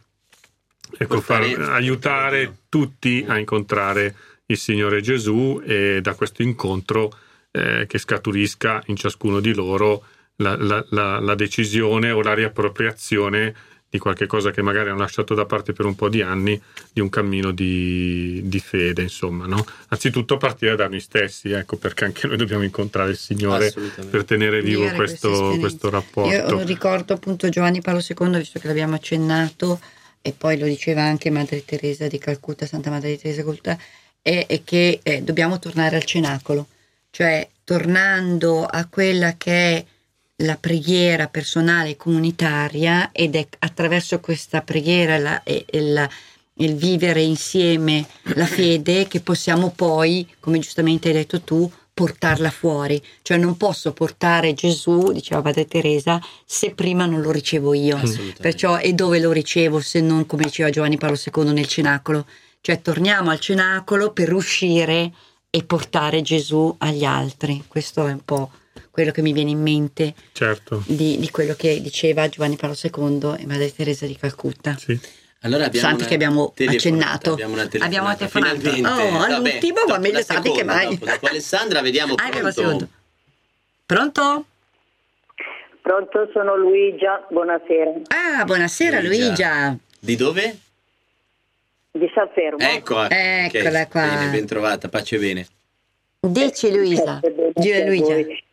aiutare tutti a incontrare il Signore Gesù, e da questo incontro che scaturisca in ciascuno di loro la decisione o la riappropriazione di qualche cosa che magari hanno lasciato da parte per un po' di anni, di un cammino di fede, insomma, no? Anzitutto partire da noi stessi, ecco, perché anche noi dobbiamo incontrare il Signore per tenere vivo questo rapporto. Io ricordo appunto Giovanni Paolo II, visto che l'abbiamo accennato, e poi lo diceva anche Madre Teresa di Calcutta, Santa Madre Teresa di Calcutta, è che dobbiamo tornare al cenacolo, cioè tornando a quella che è la preghiera personale e comunitaria, ed è attraverso questa preghiera il vivere insieme la fede che possiamo poi, come giustamente hai detto tu, portarla fuori. Cioè non posso portare Gesù, diceva Padre Teresa, se prima non lo ricevo io. Perciò, e dove lo ricevo se non, come diceva Giovanni Paolo II, nel cenacolo? Cioè torniamo al cenacolo per uscire e portare Gesù agli altri. Questo è un po' quello che mi viene in mente, certo, di quello che diceva Giovanni Paolo II e Madre Teresa di Calcutta. Sì. Allora santi che abbiamo accennato. Abbiamo una telefonata. All'ultimo, ma meglio tardi che mai. Dopo Alessandra, vediamo. Pronto? Pronto, sono Luigia, buonasera. Ah, buonasera Luigia. Di dove? Di San Fermo. Eccola qua. Bene, ben trovata, pace e bene. Dici Luisa. Luigia.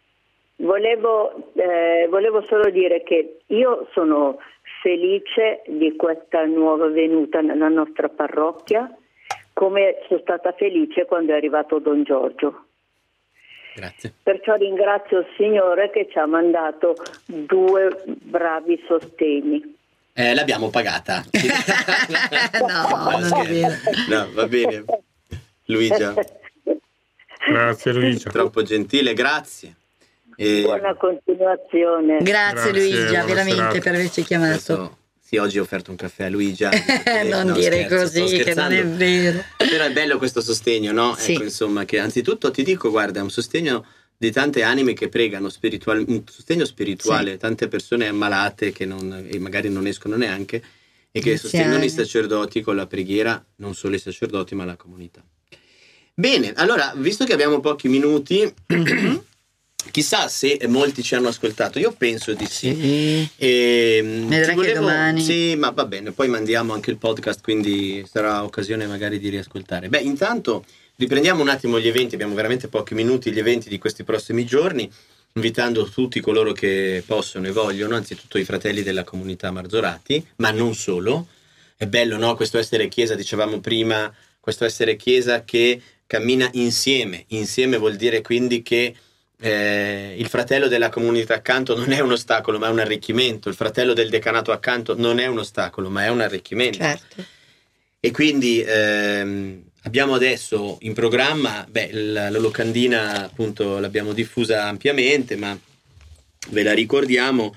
Volevo solo dire che io sono felice di questa nuova venuta nella nostra parrocchia, come sono stata felice quando è arrivato Don Giorgio. Grazie. Perciò ringrazio il Signore che ci ha mandato 2 bravi sostegni. L'abbiamo pagata. Non è vero. No, va bene. Luigia. Grazie Luigia. Troppo gentile, grazie. Buona continuazione. Grazie Luigia, veramente per averci chiamato. Sì, oggi ho offerto un caffè a Luigia. Non dire così, che non è vero. Però è bello questo sostegno, no? Sì. Ecco, insomma, che anzitutto ti dico, guarda, è un sostegno di tante anime che pregano, un sostegno spirituale, sì. Tante persone ammalate che magari non escono neanche e che sostengono i sacerdoti con la preghiera, non solo i sacerdoti ma la comunità. Bene, allora, visto che abbiamo pochi minuti, chissà se molti ci hanno ascoltato, io penso di sì. Vedrai che domani. Sì, ma va bene, poi mandiamo anche il podcast, quindi sarà occasione magari di riascoltare. Beh, intanto riprendiamo un attimo gli eventi, abbiamo veramente pochi minuti, gli eventi di questi prossimi giorni, invitando tutti coloro che possono e vogliono, anzitutto i fratelli della comunità Marzorati, ma non solo. È bello, no? Questo essere chiesa, dicevamo prima, questo essere chiesa che cammina insieme. Insieme vuol dire quindi che il fratello della comunità accanto non è un ostacolo ma è un arricchimento, il fratello del decanato accanto non è un ostacolo ma è un arricchimento. Certo. E quindi abbiamo adesso in programma, la locandina appunto l'abbiamo diffusa ampiamente, ma ve la ricordiamo.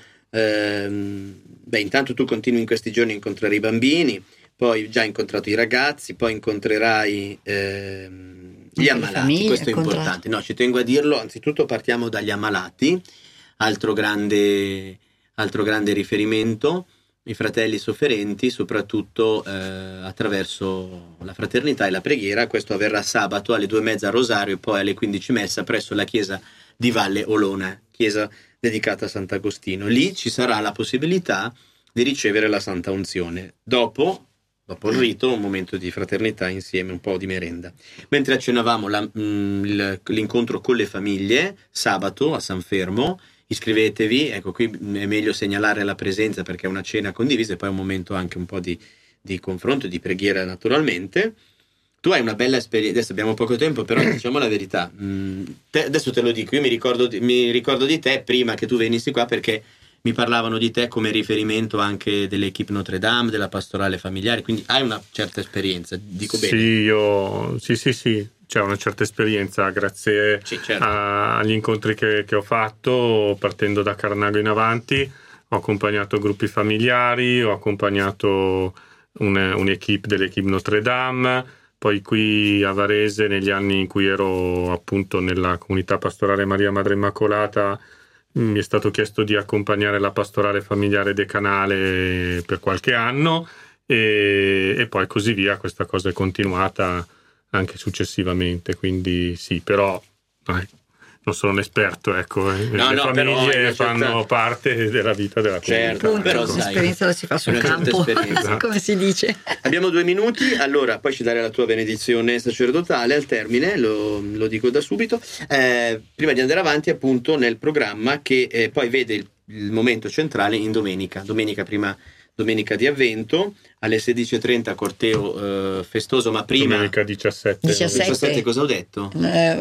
Intanto tu continui in questi giorni a incontrare i bambini, poi già incontrato i ragazzi, poi incontrerai gli ammalati, questo è importante. No, ci tengo a dirlo, anzitutto partiamo dagli ammalati, altro grande riferimento, i fratelli sofferenti, soprattutto attraverso la fraternità e la preghiera. Questo avverrà sabato alle 2:30 a Rosario e poi alle 15 messa presso la chiesa di Valle Olona, chiesa dedicata a Sant'Agostino. Lì ci sarà la possibilità di ricevere la Santa Unzione. Dopo il rito, un momento di fraternità insieme, un po' di merenda. Mentre accennavamo l'incontro con le famiglie, sabato a San Fermo, iscrivetevi, ecco qui è meglio segnalare la presenza perché è una cena condivisa e poi è un momento anche un po' di confronto, di preghiera naturalmente. Tu hai una bella esperienza, adesso abbiamo poco tempo, però diciamo la verità, adesso te lo dico, io mi ricordo di te prima che tu venissi qua perché mi parlavano di te come riferimento anche dell'Equipe Notre Dame, della pastorale familiare, quindi hai una certa esperienza, dico bene? Sì, c'è una certa esperienza grazie certo. agli incontri che ho fatto, partendo da Carnago in avanti, ho accompagnato gruppi familiari, ho accompagnato un'equipe dell'Equipe Notre Dame, poi qui a Varese negli anni in cui ero appunto nella comunità pastorale Maria Madre Immacolata, mi è stato chiesto di accompagnare la pastorale familiare decanale per qualche anno e poi così via. Questa cosa è continuata anche successivamente, quindi sì, però non sono un esperto, ecco. Le però famiglie certa... fanno parte della vita della comunità. Certo, però l'esperienza la si fa sul campo, come si dice. Abbiamo 2 minuti, allora poi ci dare la tua benedizione sacerdotale al termine, lo dico da subito, prima di andare avanti appunto nel programma che poi vede il momento centrale in domenica di Avvento alle 16:30 corteo festoso, ma prima domenica 17 cosa ho detto?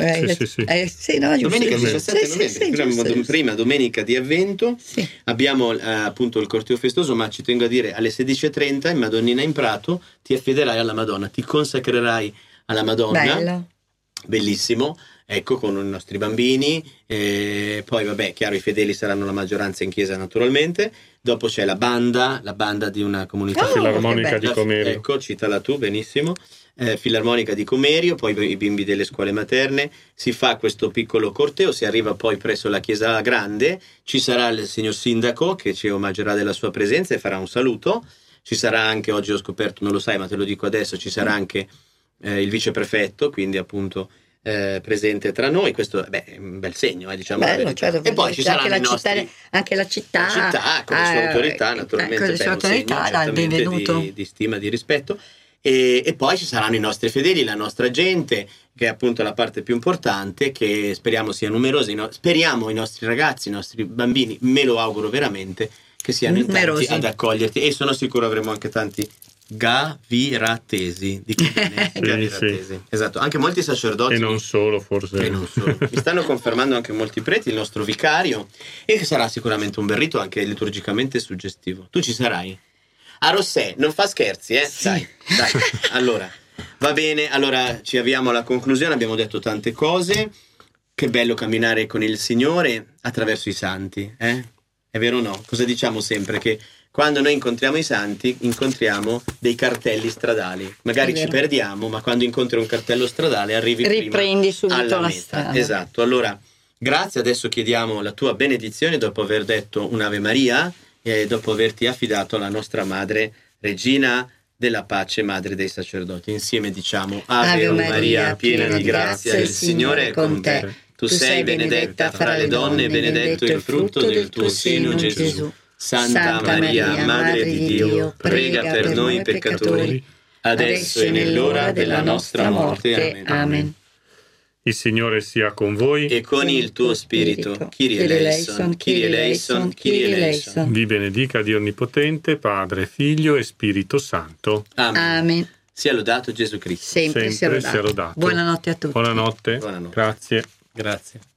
Sì, no, domenica 17 novembre, prima domenica di Avvento, sì. Abbiamo appunto il corteo festoso, ma ci tengo a dire alle 16:30 in Madonnina in Prato ti affederai alla Madonna, ti consacrerai alla Madonna. Bello. Bellissimo, ecco, con i nostri bambini, poi vabbè, chiaro, i fedeli saranno la maggioranza in chiesa naturalmente, dopo c'è la banda di una comunità filarmonica di Comerio, ecco, citala tu, benissimo, filarmonica di Comerio, poi i bimbi delle scuole materne, si fa questo piccolo corteo, si arriva poi presso la chiesa grande, ci sarà il signor sindaco che ci omaggerà della sua presenza e farà un saluto, ci sarà anche, oggi ho scoperto, non lo sai ma te lo dico adesso, ci sarà anche il viceprefetto, quindi appunto presente tra noi, questo è un bel segno, diciamo. Bello, certo, e poi ci saranno anche la città con le sue autorità, naturalmente, con le sue autorità, il benvenuto di stima, di rispetto, e poi ci saranno i nostri fedeli, la nostra gente, che è appunto la parte più importante, che speriamo sia numerosa, speriamo i nostri ragazzi, i nostri bambini, me lo auguro veramente, che siano in tanti ad accoglierti, e sono sicuro avremo anche tanti gaviratesi, dico bene? Gaviratesi. Sì. Esatto, anche molti sacerdoti e non solo, forse mi stanno confermando anche molti preti, il nostro vicario, e che sarà sicuramente un bel rito anche liturgicamente suggestivo. Tu ci sarai? A Rossè, non fa scherzi, sì. Dai, allora va bene, allora ci avviamo alla conclusione, abbiamo detto tante cose, che bello camminare con il Signore attraverso i santi, È vero o no? Cosa diciamo sempre? Che quando noi incontriamo i santi, incontriamo dei cartelli stradali. Magari ci perdiamo, ma quando incontri un cartello stradale riprendi subito alla la meta. strada. Esatto. Allora, grazie. Adesso chiediamo la tua benedizione dopo aver detto un'Ave Maria e dopo averti affidato alla nostra Madre, Regina della Pace, Madre dei Sacerdoti. Insieme diciamo Ave Maria, piena di grazia, il Signore è con te. Tu sei benedetta fra le donne e benedetto il frutto del tuo seno, Gesù. Santa Maria, Madre di Dio, prega per noi peccatori, adesso e nell'ora della nostra morte. Amen. Il Signore sia con voi e con il tuo spirito. Kyrie eleison, Kyrie eleison, Kyrie eleison. Vi benedica Dio Onnipotente, Padre, Figlio e Spirito Santo. Amen. Sia lodato Gesù Cristo. Sempre sia lodato. lodato. Buonanotte a tutti. Buonanotte. Buonanotte. Grazie. Grazie.